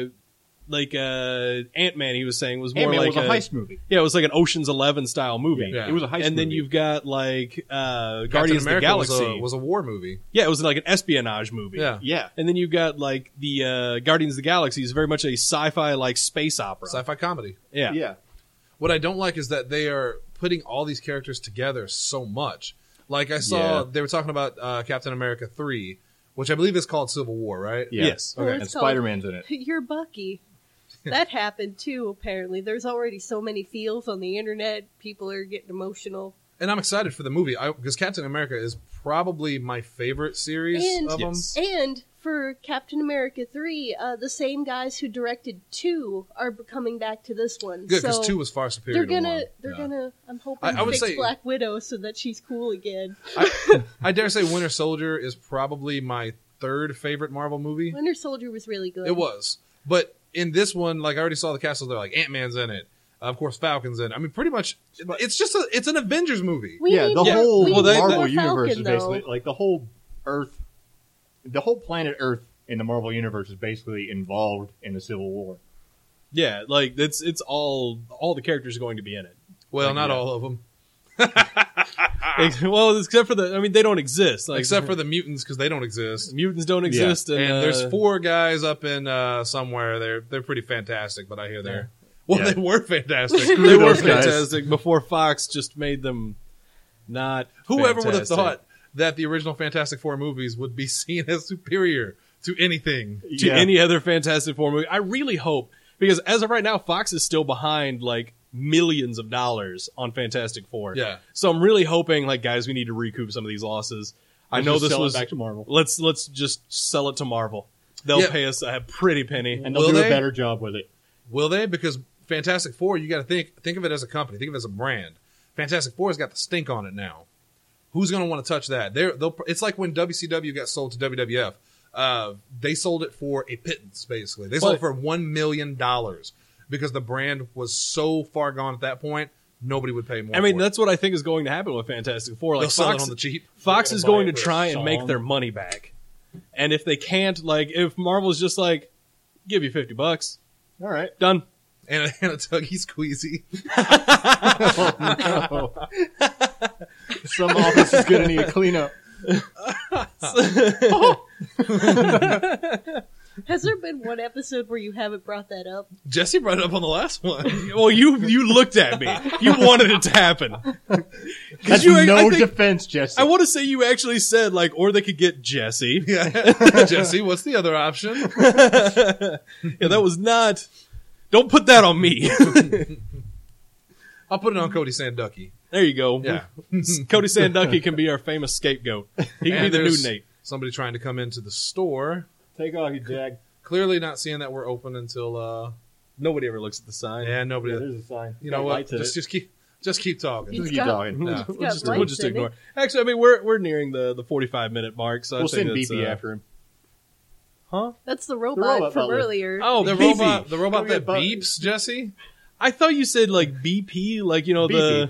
like Ant-Man, he was saying, was more Ant-Man like was a heist movie. Yeah, it was like an Ocean's 11 style movie. Yeah. It was a heist And then movie. you've got like Captain Guardians of the America Galaxy. was a war movie. Yeah, it was like an espionage movie. Yeah. Yeah. And then you've got like the Guardians of the Galaxy is very much a sci-fi like space opera. Sci-fi comedy. Yeah. Yeah. What I don't like is that they are putting all these characters together so much. Like I saw, Yeah. they were talking about Captain America 3, which I believe is called Civil War, right? Yeah. Yes. Well, Okay. it's And called Spider-Man's in it. You're Bucky. That happened too, apparently. There's already so many feels on the internet. People are getting emotional. And I'm excited for the movie because Captain America is probably my favorite series And- of them. Yes. And for Captain America 3, the same guys who directed 2 are coming back to this one. Good, because So 2 was far superior they're to gonna, 1. they're Yeah. gonna. I'm hoping I would fix say- Black Widow so that she's cool again. I dare say Winter Soldier is probably my third favorite Marvel movie. Winter Soldier was really good. It was. But in this one, like I already saw the cast, they're like Ant-Man's in it. Of course, Falcon's in it. I mean, pretty much, it's an Avengers movie. We Yeah, need the more- whole we well, need they- Marvel more universe Falcon, is basically though. like the whole Earth, the whole planet Earth in the Marvel universe is basically involved in the Civil War. Yeah, like it's all the characters are going to be in it. Well, Like, not yeah. all of them. Well, except for the, I mean, they don't exist. Like, Except for the mutants, because they don't exist. mutants don't exist, And and, there's 4 guys up in somewhere. They're pretty fantastic, but I hear they're... Well, Yeah. they were fantastic. They were those guys. fantastic before Fox just made them not. Whoever would have fantastic. thought that the original Fantastic Four movies would be seen as superior to anything? to Yeah. any other Fantastic Four movie? I really hope, because as of right now, Fox is still behind like millions of dollars on Fantastic Four. Yeah. So I'm really hoping, like, guys, we need to recoup some of these losses. I Let's know just this sell it was. back to Marvel, Let's just sell it to Marvel. They'll Yeah. pay us a pretty penny. and they'll Will do they? a better job with it. Will they? Because Fantastic Four, you got to think of it as a company. Think of it as a brand. Fantastic Four's got the stink on it now. Who's going to want to touch that? It's like when WCW got sold to WWF. They sold it for a pittance, basically. They sold it for $1 million because the brand was so far gone at that point, nobody would pay more. I mean, for it. that's what I think is going to happen with Fantastic Four. Like They'll sell Fox, it on the cheap. Fox They're is gonna buy going to it for a try and make song. their money back. And if they can't, like, if Marvel's just like, give you $50, All right. done. And a Tuggy Squeezy. Oh, no. Some office is going to need a cleanup. Has there been one episode where you haven't brought that up? Jesse brought it up on the last one. Well, you looked at me. You wanted it to happen. That's you, no I think- defense, Jesse. I want to say you actually said, like, or they could get Jesse. Yeah. Jesse, what's the other option? Yeah, that was not. Don't put that on me. I'll put it on Cody Sanducky. There you go. Yeah. Cody Sanducky can be our famous scapegoat. He can And be the new there's Nate. Somebody trying to come into the store. Take off, you jag. Clearly not seeing that we're open until Nobody ever looks at the sign. nobody. Yeah, there's a sign. You know Got what? lights in it. Just keep talking. It's keep got- talking. Yeah. We'll got just lights in ignore. it. Actually, I mean, we're nearing the 45-minute mark, so I We'll think send that's, BP after him. Huh? That's the robot, robot from butler. earlier. Oh, The Beefy. robot Go that get Buck. beeps, Jesse. I thought you said like BP, like, you know, the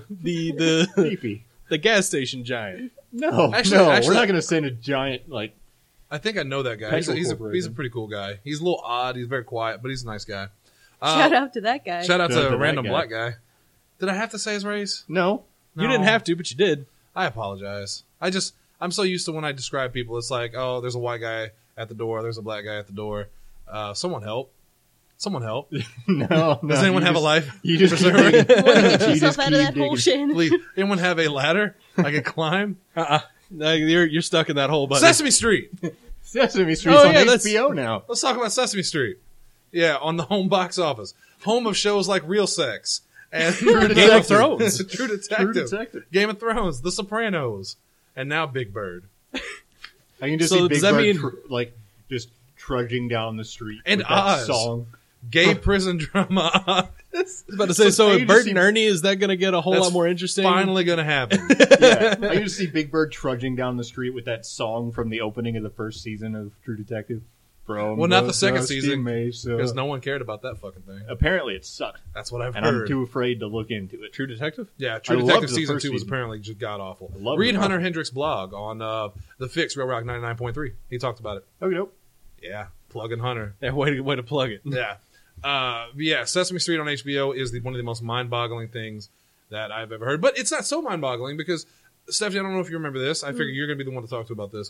BP. the gas station giant. No, Actually- no, actually- we're not going to send a giant, like, I think I know that guy. Petrol He's a Corporation. pretty cool guy. He's a little odd. He's very quiet, but he's a nice guy. Shout out to that guy. Shout out Shout out to to a that random guy. black guy. Did I have to say his race? no. You didn't have to, but you did. I apologize. I'm so used to when I describe people, it's like, oh, there's a white guy at the door, there's a black guy at the door. Someone help. Someone help. No. Does anyone have a life? You just keep Preserver? digging. Want to get You yourself just out of keep that hole, digging. Shannon? Please. Anyone have a ladder I can climb? You're stuck in that hole, buddy. Sesame Street. Sesame Street's Oh, on yeah, that's- HBO now. Let's talk about Sesame Street. Yeah, on the home box office. Home of shows like Real Sex and Game of Thrones. True Detective. True Detective. Game of Thrones, The Sopranos, and now Big Bird. I can just So see does Big that Bird mean- like just trudging down the street And with that Oz. song. Gay prison drama. I was about to say, so I if can Bert just and see- Ernie, is that going to get a whole That's lot more interesting? Finally gonna happen. Yeah, I can just see Big Bird trudging down the street with that song from the opening of the first season of True Detective. From Well, not the second dusty season, mesa. Because no one cared about that fucking thing. Apparently, it sucked, That's what I've and heard. I'm too afraid to look into it. True Detective? Yeah, True I loved Detective the season first 2 was season. apparently just god awful. I loved Read it. Hunter Hendrick's blog on The Fix, Real Rock 99.3. He talked about it. Okay, nope. Yeah, plugging Hunter. Yeah, way to plug it. Yeah. Yeah, Sesame Street on HBO is one of the most mind-boggling things that I've ever heard. But it's not so mind-boggling because, Stephanie, I don't know if you remember this. I figure you're going to be the one to talk to about this.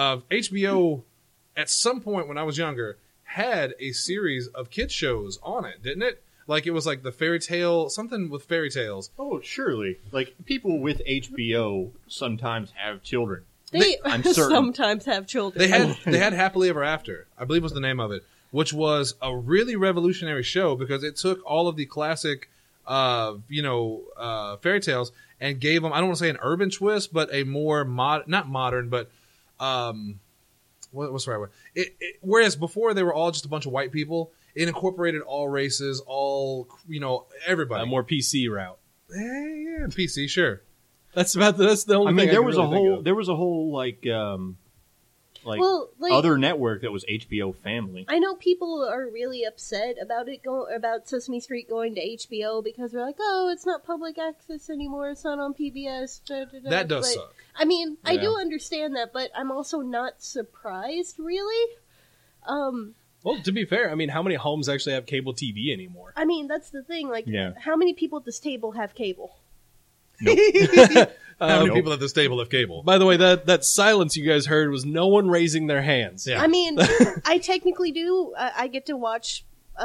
HBO, at some point when I was younger, had a series of kids shows on it, didn't it? Like, it was like the fairy tale, something with fairy tales. Oh, surely. Like, people with HBO sometimes have children. I'm certain. sometimes have children. They had Happily Ever After, I believe was the name of it, which was a really revolutionary show because it took all of the classic, fairy tales and gave them, I don't want to say an urban twist, but a more not modern, but what's the right word? Whereas before they were all just a bunch of white people, it incorporated all races, all everybody. A more PC route. Yeah, PC, sure. That's the only. I mean, thing there can was really a think whole of. there was a whole other network that was HBO Family. I know people are really upset about about Sesame Street going to HBO because they're like, oh, it's not public access anymore. It's not on PBS. That does But, suck. I mean, I Yeah. do understand that, but I'm also not surprised, really. Well, to be fair, I mean, how many homes actually have cable TV anymore? I mean, that's the thing. Like, Yeah. how many people at this table have cable? How many Nope. people at this table have cable? By the way, that silence you guys heard was no one raising their hands. Yeah. I mean, I technically do. I get to watch,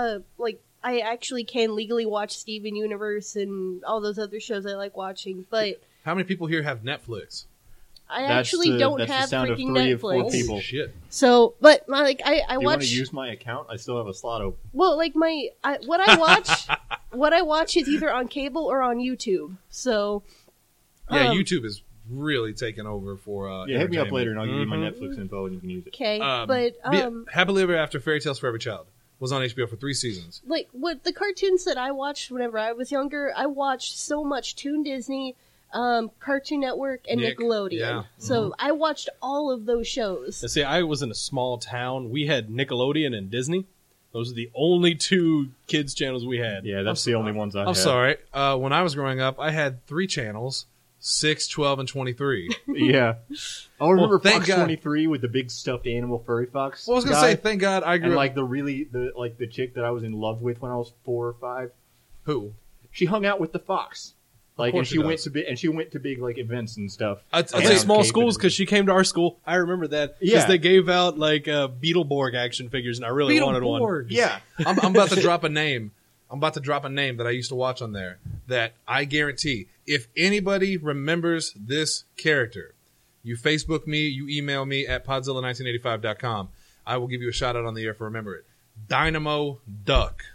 I actually can legally watch Steven Universe and all those other shows I like watching, but How many people here have Netflix? I actually don't that's have the sound of freaking 3 of 4 Netflix. people. Shit. So, but like I Do you want watch. to use my account? I still have a slot open. Well, like what I watch, what I watch is either on cable or on YouTube. So, Yeah, Um, YouTube is really taking over for. Yeah, hit me up entertainment. later and I'll give you my Mhm. Netflix info and you can use it. okay, But Happily Ever After, Fairy Tales for Every Child was on HBO for 3 seasons. like what the cartoons that I watched whenever I was younger, I watched so much Toon Disney, Cartoon Network, and Nick, Nickelodeon. yeah. So I watched all of those shows. Now, see, I was in a small town. We had Nickelodeon and Disney. Those are the only 2 kids channels we had. Yeah, that's the only ones I I'm have. sorry. When I was growing up, I had 3 channels: 6, 12, and 23. Yeah. I remember thank Fox God. 23 with the big stuffed animal furry fox. Well, I was gonna guy. say, thank God I grew And up. like the chick that I was in love with when I was 4 or 5, Who? she hung out with the fox. Like, and course she she went does. to big like events and stuff. I'd I'd say say Yeah. small Cape schools and- because she came to our school. I remember that because Yeah. they gave out like Beetleborg action figures, and I really wanted one. Beetleborgs. Yeah. I'm about to drop a name. I'm about to drop a name that I used to watch on there that I guarantee if anybody remembers this character, you Facebook me, you email me at podzilla1985.com. I will give you a shout out on the air for remember it. Dynamo Duck.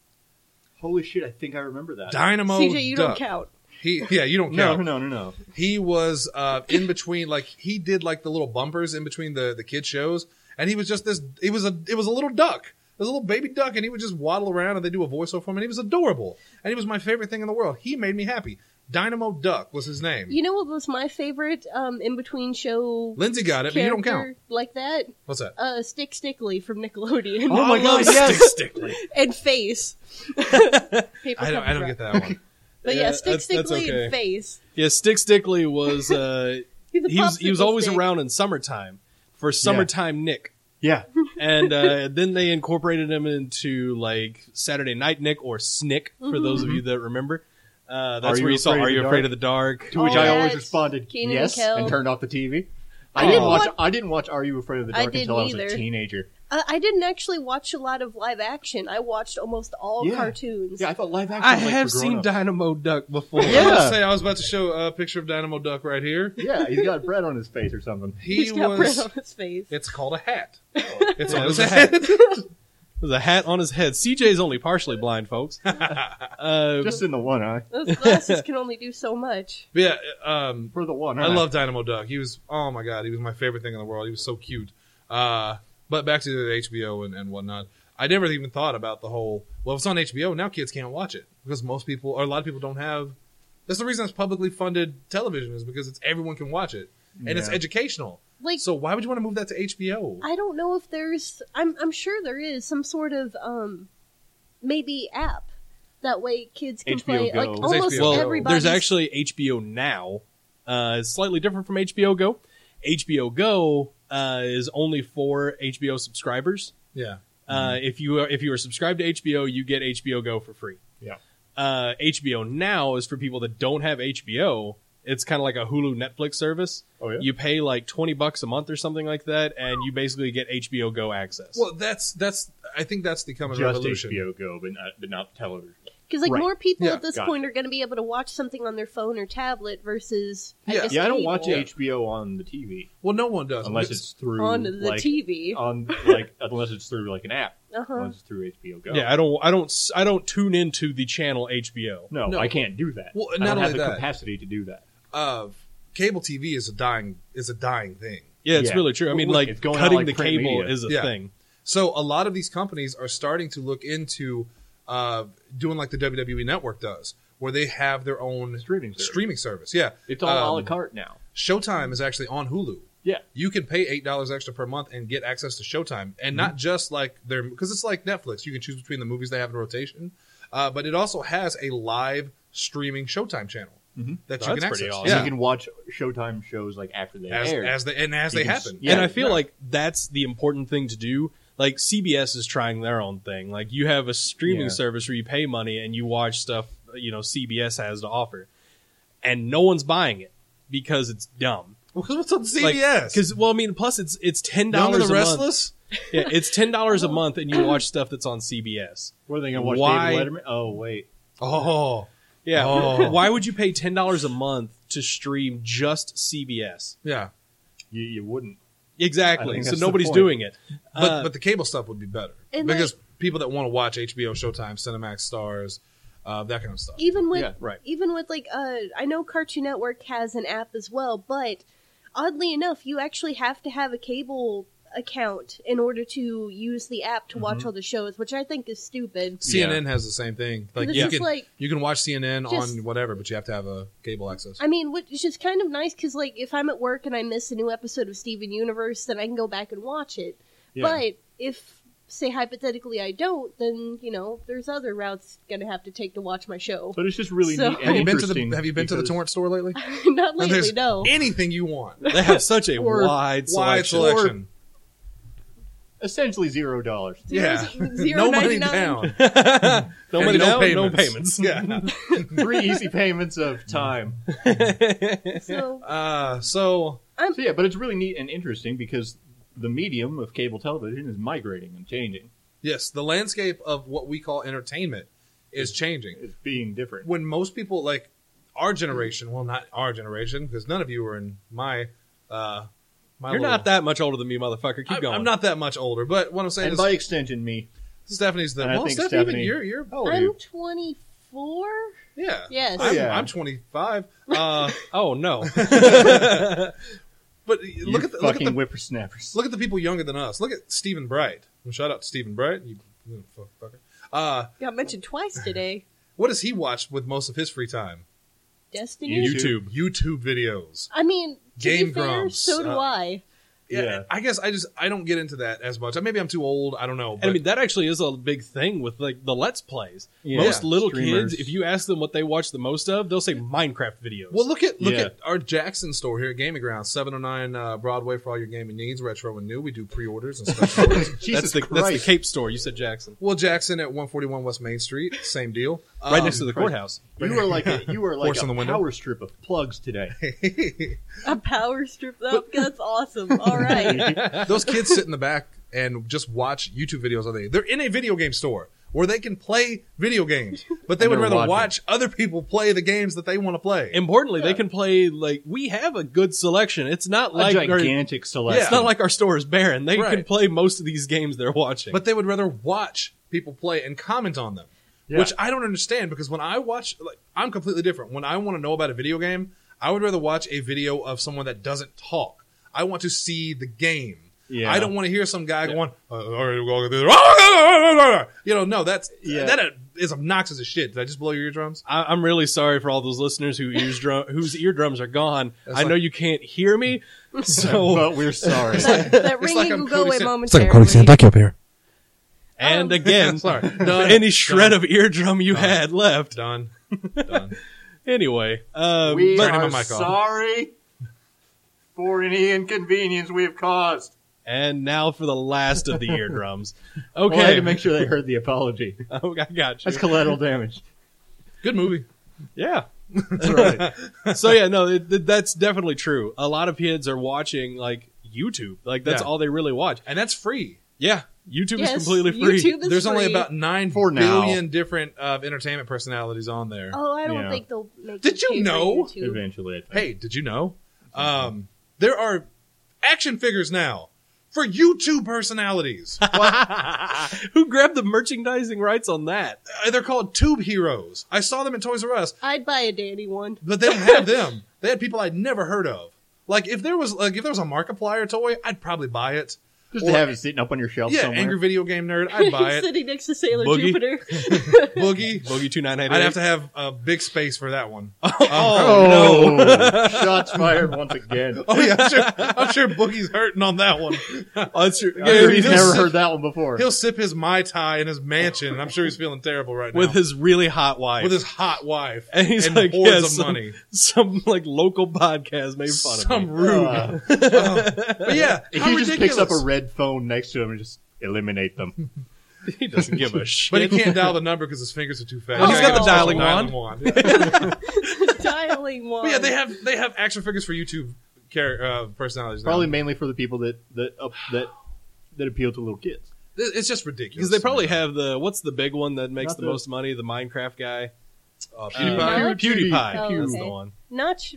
Holy shit! I think I remember that. Dynamo CJ, you Duck. don't count. You don't No, count. no. He was in between, like he did like the little bumpers in between the kid shows, and he was just this. It was a little duck, a little baby duck, and he would just waddle around, and they do a voiceover for him, and he was adorable, and he was my favorite thing in the world. He made me happy. Dynamo Duck was his name. You know what was my favorite in between show Lindsay got it, but you don't character count. like that? What's that? Stick Stickly from Nickelodeon. Oh my I God, love yes! Stick Stickly. And Face. I don't get that one. But Yeah, yeah, Stick that's Stickly okay. and Face. Yeah, Stick Stickly was He's a he was popsicle always stick. around in summertime for summertime Nick. Yeah. And then they incorporated him into like Saturday Night Nick or Snick for those of you that remember. That's Are where You you saw Afraid of Are the You Dark? Afraid of the Dark? To which Oh, I always yes. responded Kenan yes and Kel. and turned off the TV. I didn't I didn't watch Are You Afraid of the I Dark didn't until I was either. a teenager. I didn't actually watch a lot of live action. I watched almost all Yeah. cartoons. Yeah, I thought live action. I was like have for seen grown-ups. Dynamo Duck before. Yeah. I was about to show a picture of Dynamo Duck right here. Yeah, he's got bread on his face or something. He's got bread on his face. It's called a hat. It's Yeah, on it his was a head. There's a hat on his head. CJ's only partially blind, folks. Just in the one eye. Those glasses can only do so much. But yeah, For the one eye. I love Dynamo Duck. He was, oh my god, he was my favorite thing in the world. He was so cute. But back to the HBO and whatnot. I never even thought about the whole, well, if it's on HBO, now kids can't watch it. Because most people, or a lot of people don't have, that's the reason it's publicly funded television is because everyone can watch it. And it's Yeah. educational. Like, So why would you want to move that to HBO? I don't know if there's. I'm sure there is some sort of maybe app that way kids can HBO play. Go. Like There's almost HBO Well, Go. everybody's. there's actually HBO Now. It's slightly different from HBO Go. HBO Go is only for HBO subscribers. Yeah. If you are subscribed to HBO, you get HBO Go for free. Yeah. HBO Now is for people that don't have HBO. It's kind of like a Hulu Netflix service. Oh, yeah? You pay like $20 a month or something like that, and you basically get HBO Go access. Well, that's. I think that's the coming Just revolution. HBO Go, but not television. Because Right. more people Yeah, at this got point are going to be able to watch something on their phone or tablet versus I Yeah. guess Yeah, I don't cable. watch HBO on the TV Well, no one does unless it's through on the like, TV. unless it's through like an app. Uh-huh. Unless it's through HBO Go. Yeah, I don't tune into the channel HBO. No, I can't do that. Well, I not don't have only the that. capacity to do that. Cable TV is a dying thing. Yeah, it's Yeah. really true. I mean, Look, like it's going on cutting like the print cable media. is a Yeah. thing. So a lot of these companies are starting to look into doing like the WWE Network does, where they have their own Streaming service. Yeah, It's all a la carte now. Showtime is actually on Hulu. Yeah. You can pay $8 extra per month and get access to Showtime, and not just like their because it's like Netflix. You can choose between the movies they have in rotation, but it also has a live streaming Showtime channel that you That's can pretty access. awesome. And Yeah, you can watch Showtime shows like after they air. as they You can happen. Yeah, and I feel yeah. like that's the important thing to do. Like CBS is trying their own thing. Like you have a streaming Yeah. service where you pay money and you watch stuff, CBS has to offer. And no one's buying it because it's dumb. What's on CBS? Because plus it's $10 Young and a the month. Restless. Yeah, it's $10 a month and you watch stuff that's on CBS. What are they going to watch? Why- David Letterman? Oh, wait. Oh, Yeah. Oh. Why would you pay $10 a month to stream just CBS? yeah. You wouldn't. I Exactly. think So that's the nobody's point. doing it. But the cable stuff would be better And, because people that want to watch HBO, Showtime, Cinemax, Stars, that kind of stuff. Even with Yeah, right. even with I know Cartoon Network has an app as well, but oddly enough, you actually have to have a cable account in order to use the app to watch all the shows, which I think is stupid. CNN has the same thing. Like It's you just can like- you can watch CNN just- on whatever, but you have to have a cable access. I mean, which is just kind of nice because, like, if I'm at work and I miss a new episode of Steven Universe, then I can go back and watch it. Yeah. But if, say, hypothetically I don't, then, there's other routes gonna have to take to watch my show. But it's just really So- neat and Have you been to interesting. the Have you been to the because- torrent store lately? Not And lately, there's no. anything you want. They have such a Or wide Wide selection. selection. Essentially $0. Yeah. Zero No money 99. down. No And money no down, no payments. payments. Yeah. 3 easy payments of time. So, So So yeah, but it's really neat and interesting because the medium of cable television is migrating and changing. yes, the landscape of what we call entertainment is changing. It's being different. When most people like our generation, well, not our generation, because none of you were in my You're not that much older than me, motherfucker. Keep going. I'm not that much older, but what I'm saying And is by extension, me. Stephanie's the And I well. think Stephanie, even Stephanie- you're How old are I'm you? 24? yeah. Yes. Yeah. I'm 25. Oh no. But look at fucking the whippersnappers. look at the people younger than us. Look at Stephen Bright. Well, shout out to Stephen Bright. You fucker. Got mentioned twice today. What does he watch with most of his free time? Destiny? YouTube. YouTube videos. I mean, to Game be fair, Grumps. so do I. Yeah, I guess I don't get into that as much. Maybe I'm too old. I don't know. But And I mean, that actually is a big thing with like the Let's Plays. Yeah. Most little Streamers. kids, if you ask them what they watch the most of, they'll say Minecraft videos. well, look at Yeah. our Jackson store here at Gaming Ground, 709 Broadway for all your gaming needs, retro and new. We do pre-orders and special orders. Jesus that's the Christ. Cape store. You said Jackson. Well, Jackson at 141 West Main Street, same deal. Right next to the Christ. courthouse. You were like Horse in the a window. power strip of plugs today. A power strip, though? That's awesome. All right. Those kids sit in the back and just watch YouTube videos all day. They're in a video game store where they can play video games, but they And would they're rather watching. watch other people play the games that they want to play. Importantly, they can play like we have a good selection. It's not like A gigantic selection. it's not like our store is barren. They Right. can play most of these games they're watching. But they would rather watch people play and comment on them, Yeah. which I don't understand because when I watch, like, I'm completely different. When I want to know about a video game, I would rather watch a video of someone that doesn't talk. I want to see the game. Yeah. I don't want to hear some guy going, no, that is obnoxious as shit. Did I just blow your eardrums? I'm really sorry for all those listeners whose eardrums are gone. It's I know like- you can't hear me, so But we're sorry. That ringing like I'm will go Cody away San- momentarily. up here. and again, Sorry. any shred of eardrum you had left. Done. Anyway, We but- Turning my are mic off. sorry for any inconvenience we have caused. and now for the last of the eardrums. Well, I had Okay, to make sure they heard the apology. oh, I got you. That's collateral damage. Good movie. Yeah. That's right. So yeah, no, that's definitely true. A lot of kids are watching like YouTube. Like that's Yeah. all they really watch. And that's free. Yeah. YouTube Yes, is completely free. YouTube is There's only free. about 9 For now. billion different entertainment personalities on there. Oh, I don't Yeah. think they'll make. Did it you pay for know? YouTube. Eventually, I think. Hey, did you know? There are action figures now for YouTube personalities. Who grabbed the merchandising rights on that? They're called Tube Heroes. I saw them in Toys R Us, I'd buy a Danny one. but they don't have them. They had people I'd never heard of. Like if there was a Markiplier toy, I'd probably buy it. Just Or- to have it sitting up on your shelf Yeah, somewhere. Angry Video Game Nerd, I'd buy it. Sitting next to Sailor Boogie. Jupiter. Boogie, Bogey 2988. I'd have to have a big space for that one. Oh, no. Shots fired once again. Oh yeah, I'm sure Boogie's hurting on that one. Oh, that's true. I'm sure he's he'll never sit- heard that one before. He'll sip his Mai Tai in his mansion, and I'm sure he's feeling terrible right now. With his really hot wife. with his hot wife and he's and like, hordes yeah, of money. some like local podcast made fun Some of me. rude. But yeah, If how he just ridiculous. picks up a red phone next to him and just eliminate them. He doesn't give a shit. But he can't dial the number because his fingers are too fast. Well, he's You got the gotta dialing wand. Dialing one. But yeah, they have action figures for YouTube personalities. Probably now. mainly for the people that appeal to little kids. It's just ridiculous. Because they probably have what's the big one that makes Not Uh, the the- most money? The Minecraft guy? PewDiePie. PewDiePie. Oh, That's okay. the one. Notch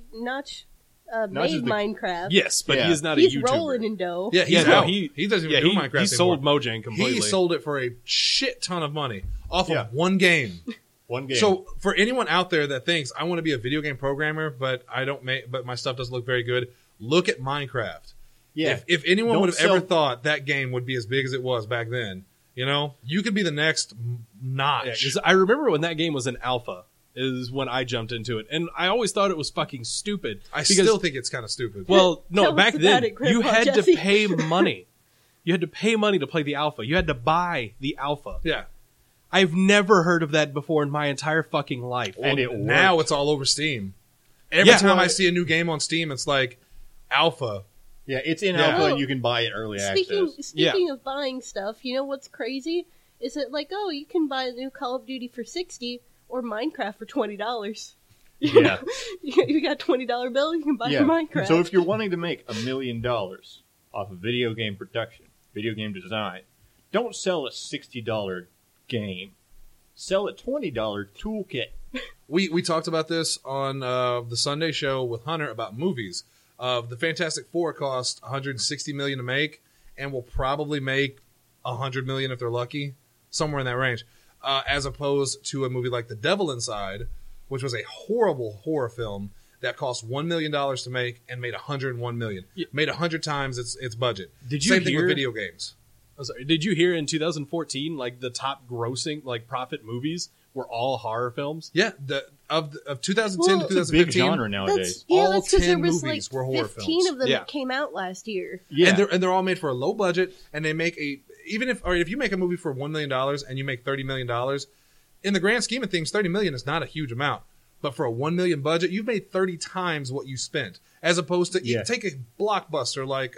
made is the- Minecraft. Yes, but Yeah. he is not He's a YouTuber. rolling in dough. Yeah, he's Yeah, no, out. he doesn't even do Minecraft he anymore. sold Mojang completely. He sold it for a shit ton of money off Yeah. of one game. One game. So for anyone out there that thinks I want to be a video game programmer, but but my stuff doesn't look very good, look at Minecraft. yeah, If anyone Don't would have sell- ever thought that game would be as big as it was back then, you could be the next Notch. Yeah, 'cause I remember when that game was in alpha is when I jumped into it, and I always thought it was fucking stupid. I because, still think it's kind of stupid. well, no, Tell us back about then it, Grandpa you had Jesse. to pay money. You had to pay money to play the alpha. You had to buy the alpha. yeah. I've never heard of that before in my entire fucking life. And it now worked. it's all over Steam. Every Yeah. time I see a new game on Steam, it's like alpha. yeah, it's in Yeah. alpha Well, and you can buy it early Speaking access. speaking of buying stuff, you know what's crazy? Is it like, oh, you can buy the new Call of Duty for $60 or Minecraft for $20. Yeah, You got a $20 bill, you can buy yeah. Minecraft. So if you're wanting to make $1 million off of video game production, video game design, don't sell a $60 game. Sell a $20 toolkit. We talked about this on the Sunday show with Hunter about movies. The Fantastic Four cost $160 million to make, and will probably make $100 million if they're lucky, somewhere in that range. As opposed to a movie like The Devil Inside, which was a horrible horror film that cost $1 million to make and made $101 million. Yeah. Made 100 times its budget. Did you Same thing hear- with video games. I'm sorry, did you hear in 2014, like the top grossing, like profit movies were all horror films? Yeah, of 2010 Well, to it's It's a big 2015. genre nowadays. yeah, all that's because there 10 was movies like were horror 15 films. of them Yeah. that came out last year. Yeah, And they're all made for a low budget, and they make if you make a movie for $1 million and you make $30 million, in the grand scheme of things, $30 million is not a huge amount. But for a $1 million budget, you've made 30 times what you spent, as opposed to Yeah. take a blockbuster like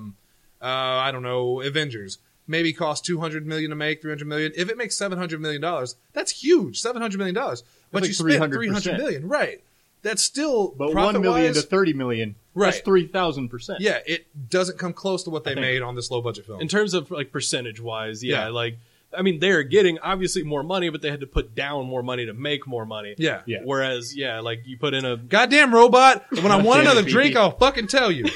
I don't know, Avengers. Maybe cost $200 million to make, $300 million. If it makes $700 million, that's huge, $700 million. But like you spent 300%. $300 million, right? That's still but $1 million to profit-wise, $30 million, Right. that's 3,000%. yeah, it doesn't come close to what they I think- made on this low budget film. In terms of like percentage wise, yeah, Yeah. like I mean they're getting obviously more money, but they had to put down more money to make more money. Yeah. Yeah. Whereas, yeah, like you put in a Goddamn robot! When I want Damn it, another Phoebe. drink, I'll fucking tell you.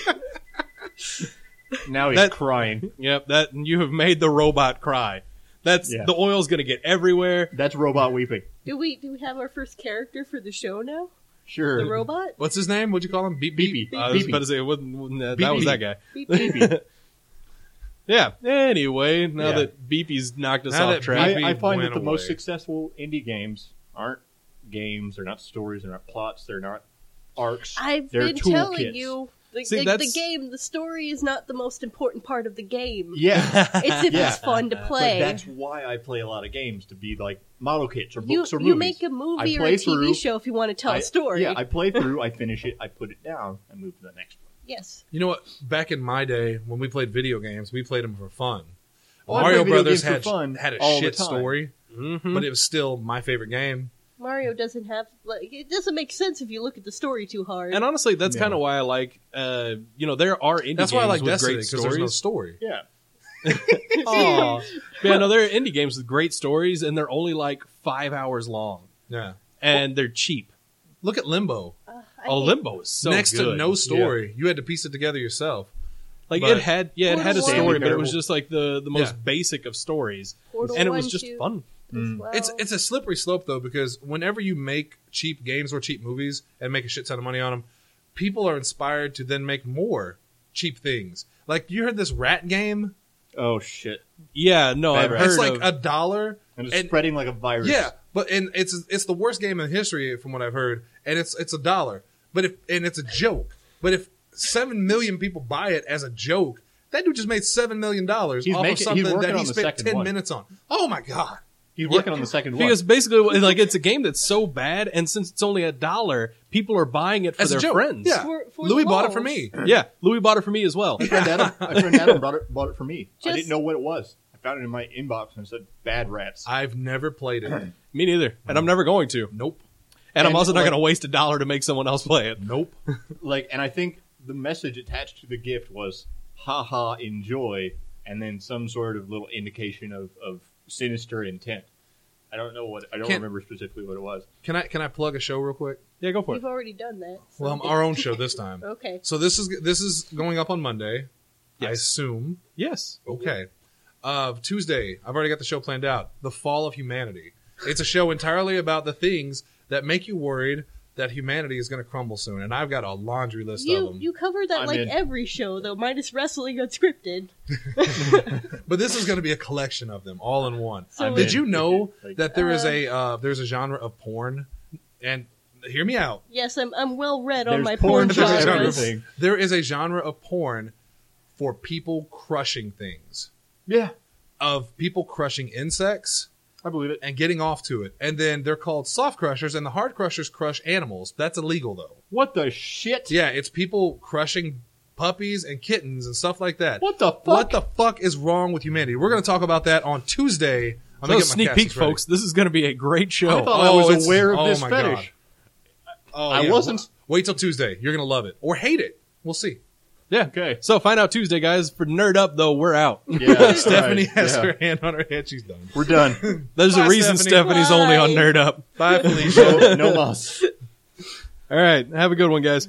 Now he's That- crying. yep, that you have made the robot cry. That's Yeah. the oil's gonna get everywhere. That's robot weeping. Do we have our first character for the show now? Sure. The robot? What's his name? What'd you call him? Beep Beepy. beep. I was Beepy. about to say it wasn't that, Beep that was beep. that guy. Beep, Beepy. Yeah. Anyway, now Yeah. that Beepy's knocked us Now off that track, Beepy I find went that the most away. successful indie games aren't games, they're not stories, they're not plots, they're not arcs. I've they're been telling toolkits. you, the See, the game, the story is not the most important part of the game. Yeah. It's if Yeah. it's fun to But play. that's why I play a lot of games, to be like model kits or You, books or you movies. make a movie I or a play TV through- show if you want to tell I- a story. Yeah, I play through, I finish it, I put it down, I move to the next one. yes. You know what? Back in my day, when we played video games, we played them for fun. Oh, I Mario play video Brothers games for fun had a all the shit time. story, Mhm. but it was still my favorite game. Mario doesn't have like it doesn't make sense if you look at the story too hard. and honestly, that's Yeah. kind of why I like. There are indie That's games why I like with Destiny, great because there's no stories. story. Yeah. Aw. Yeah, no, there are indie games with great stories, and they're only like 5 hours long, Yeah. and they're cheap. Look at Limbo. Limbo is so Next good. to no story. You had to piece it together yourself. Like But- it had a Portal story, one. but it was just like the most Yeah. basic of stories, Portal and it was 1, just 2 fun. as well. It's a slippery slope though, because whenever you make cheap games or cheap movies and make a shit ton of money on them, people are inspired to then make more cheap things. Like you heard this rat game? Oh shit! Yeah, no, Bad I've Rat. heard It's like of. $1. And it's And- spreading like a virus. Yeah, but and it's the worst game in history from what I've heard, and it's $1. But it's a joke. But if 7 million people buy it as a joke, that dude just made $7 million off He's of something working that he on the spent second 10 one. minutes on. Oh my god! He's working on the second one. Because basically, like, it's a game that's so bad, and since it's only $1, people are buying it for As a their joke. friends. Yeah, For Louis the bought it lulz. for me. Yeah, Louis bought it for me as well. My friend Adam bought it for me. I Just- didn't know what it was. I found it in my inbox and it said Bad Rats. I've never played it. Me neither, and I'm never going to. Nope. And I'm And, also not like- going to waste $1 to make someone else play it. Nope. And I think the message attached to the gift was haha enjoy, and then some sort of little indication of sinister intent. I don't Can't- remember specifically what it was. Can I plug a show real quick? Yeah, go for You've it. already done that. so- Well, our own show this time. Okay. So this is going up on Monday, I Yes. assume. Yes. Okay. Tuesday, I've already got the show planned out. The Fall of Humanity. It's a show entirely about the things that make you worried that humanity is going to crumble soon, and I've got a laundry list of You them. you cover that I'm like in. every show though, minus wrestling unscripted. But this is going to be a collection of them, all in one. So Did it- you know Like- that there is there's a genre of porn? And hear me out. Yes, I'm well read on There's my porn porn for genres. everything. There is a genre of porn for people crushing things, Yeah, of people crushing insects I believe it. and getting off to it. And then they're called soft crushers, and the hard crushers crush animals. That's illegal, though. What the shit? Yeah, it's people crushing puppies and kittens and stuff like that. What the fuck? What the fuck is wrong with humanity? We're going to talk about that on Tuesday. I'm So gonna get my sneak cast peek, ready. folks. This is going to be a great show. I thought I was it's- aware of oh this my fetish. Oh, I yeah. wasn't. Wait till Tuesday. You're going to love it. Or hate it. We'll see. Yeah. Okay. So find out Tuesday, guys. For Nerd Up, though, we're out. Yeah, Stephanie right, has yeah. her hand on her head. She's done. We're done. There's Bye, a reason Stephanie. Stephanie's only on Bye. Nerd Up. Bye, Felicia. No mas. All right. Have a good one, guys.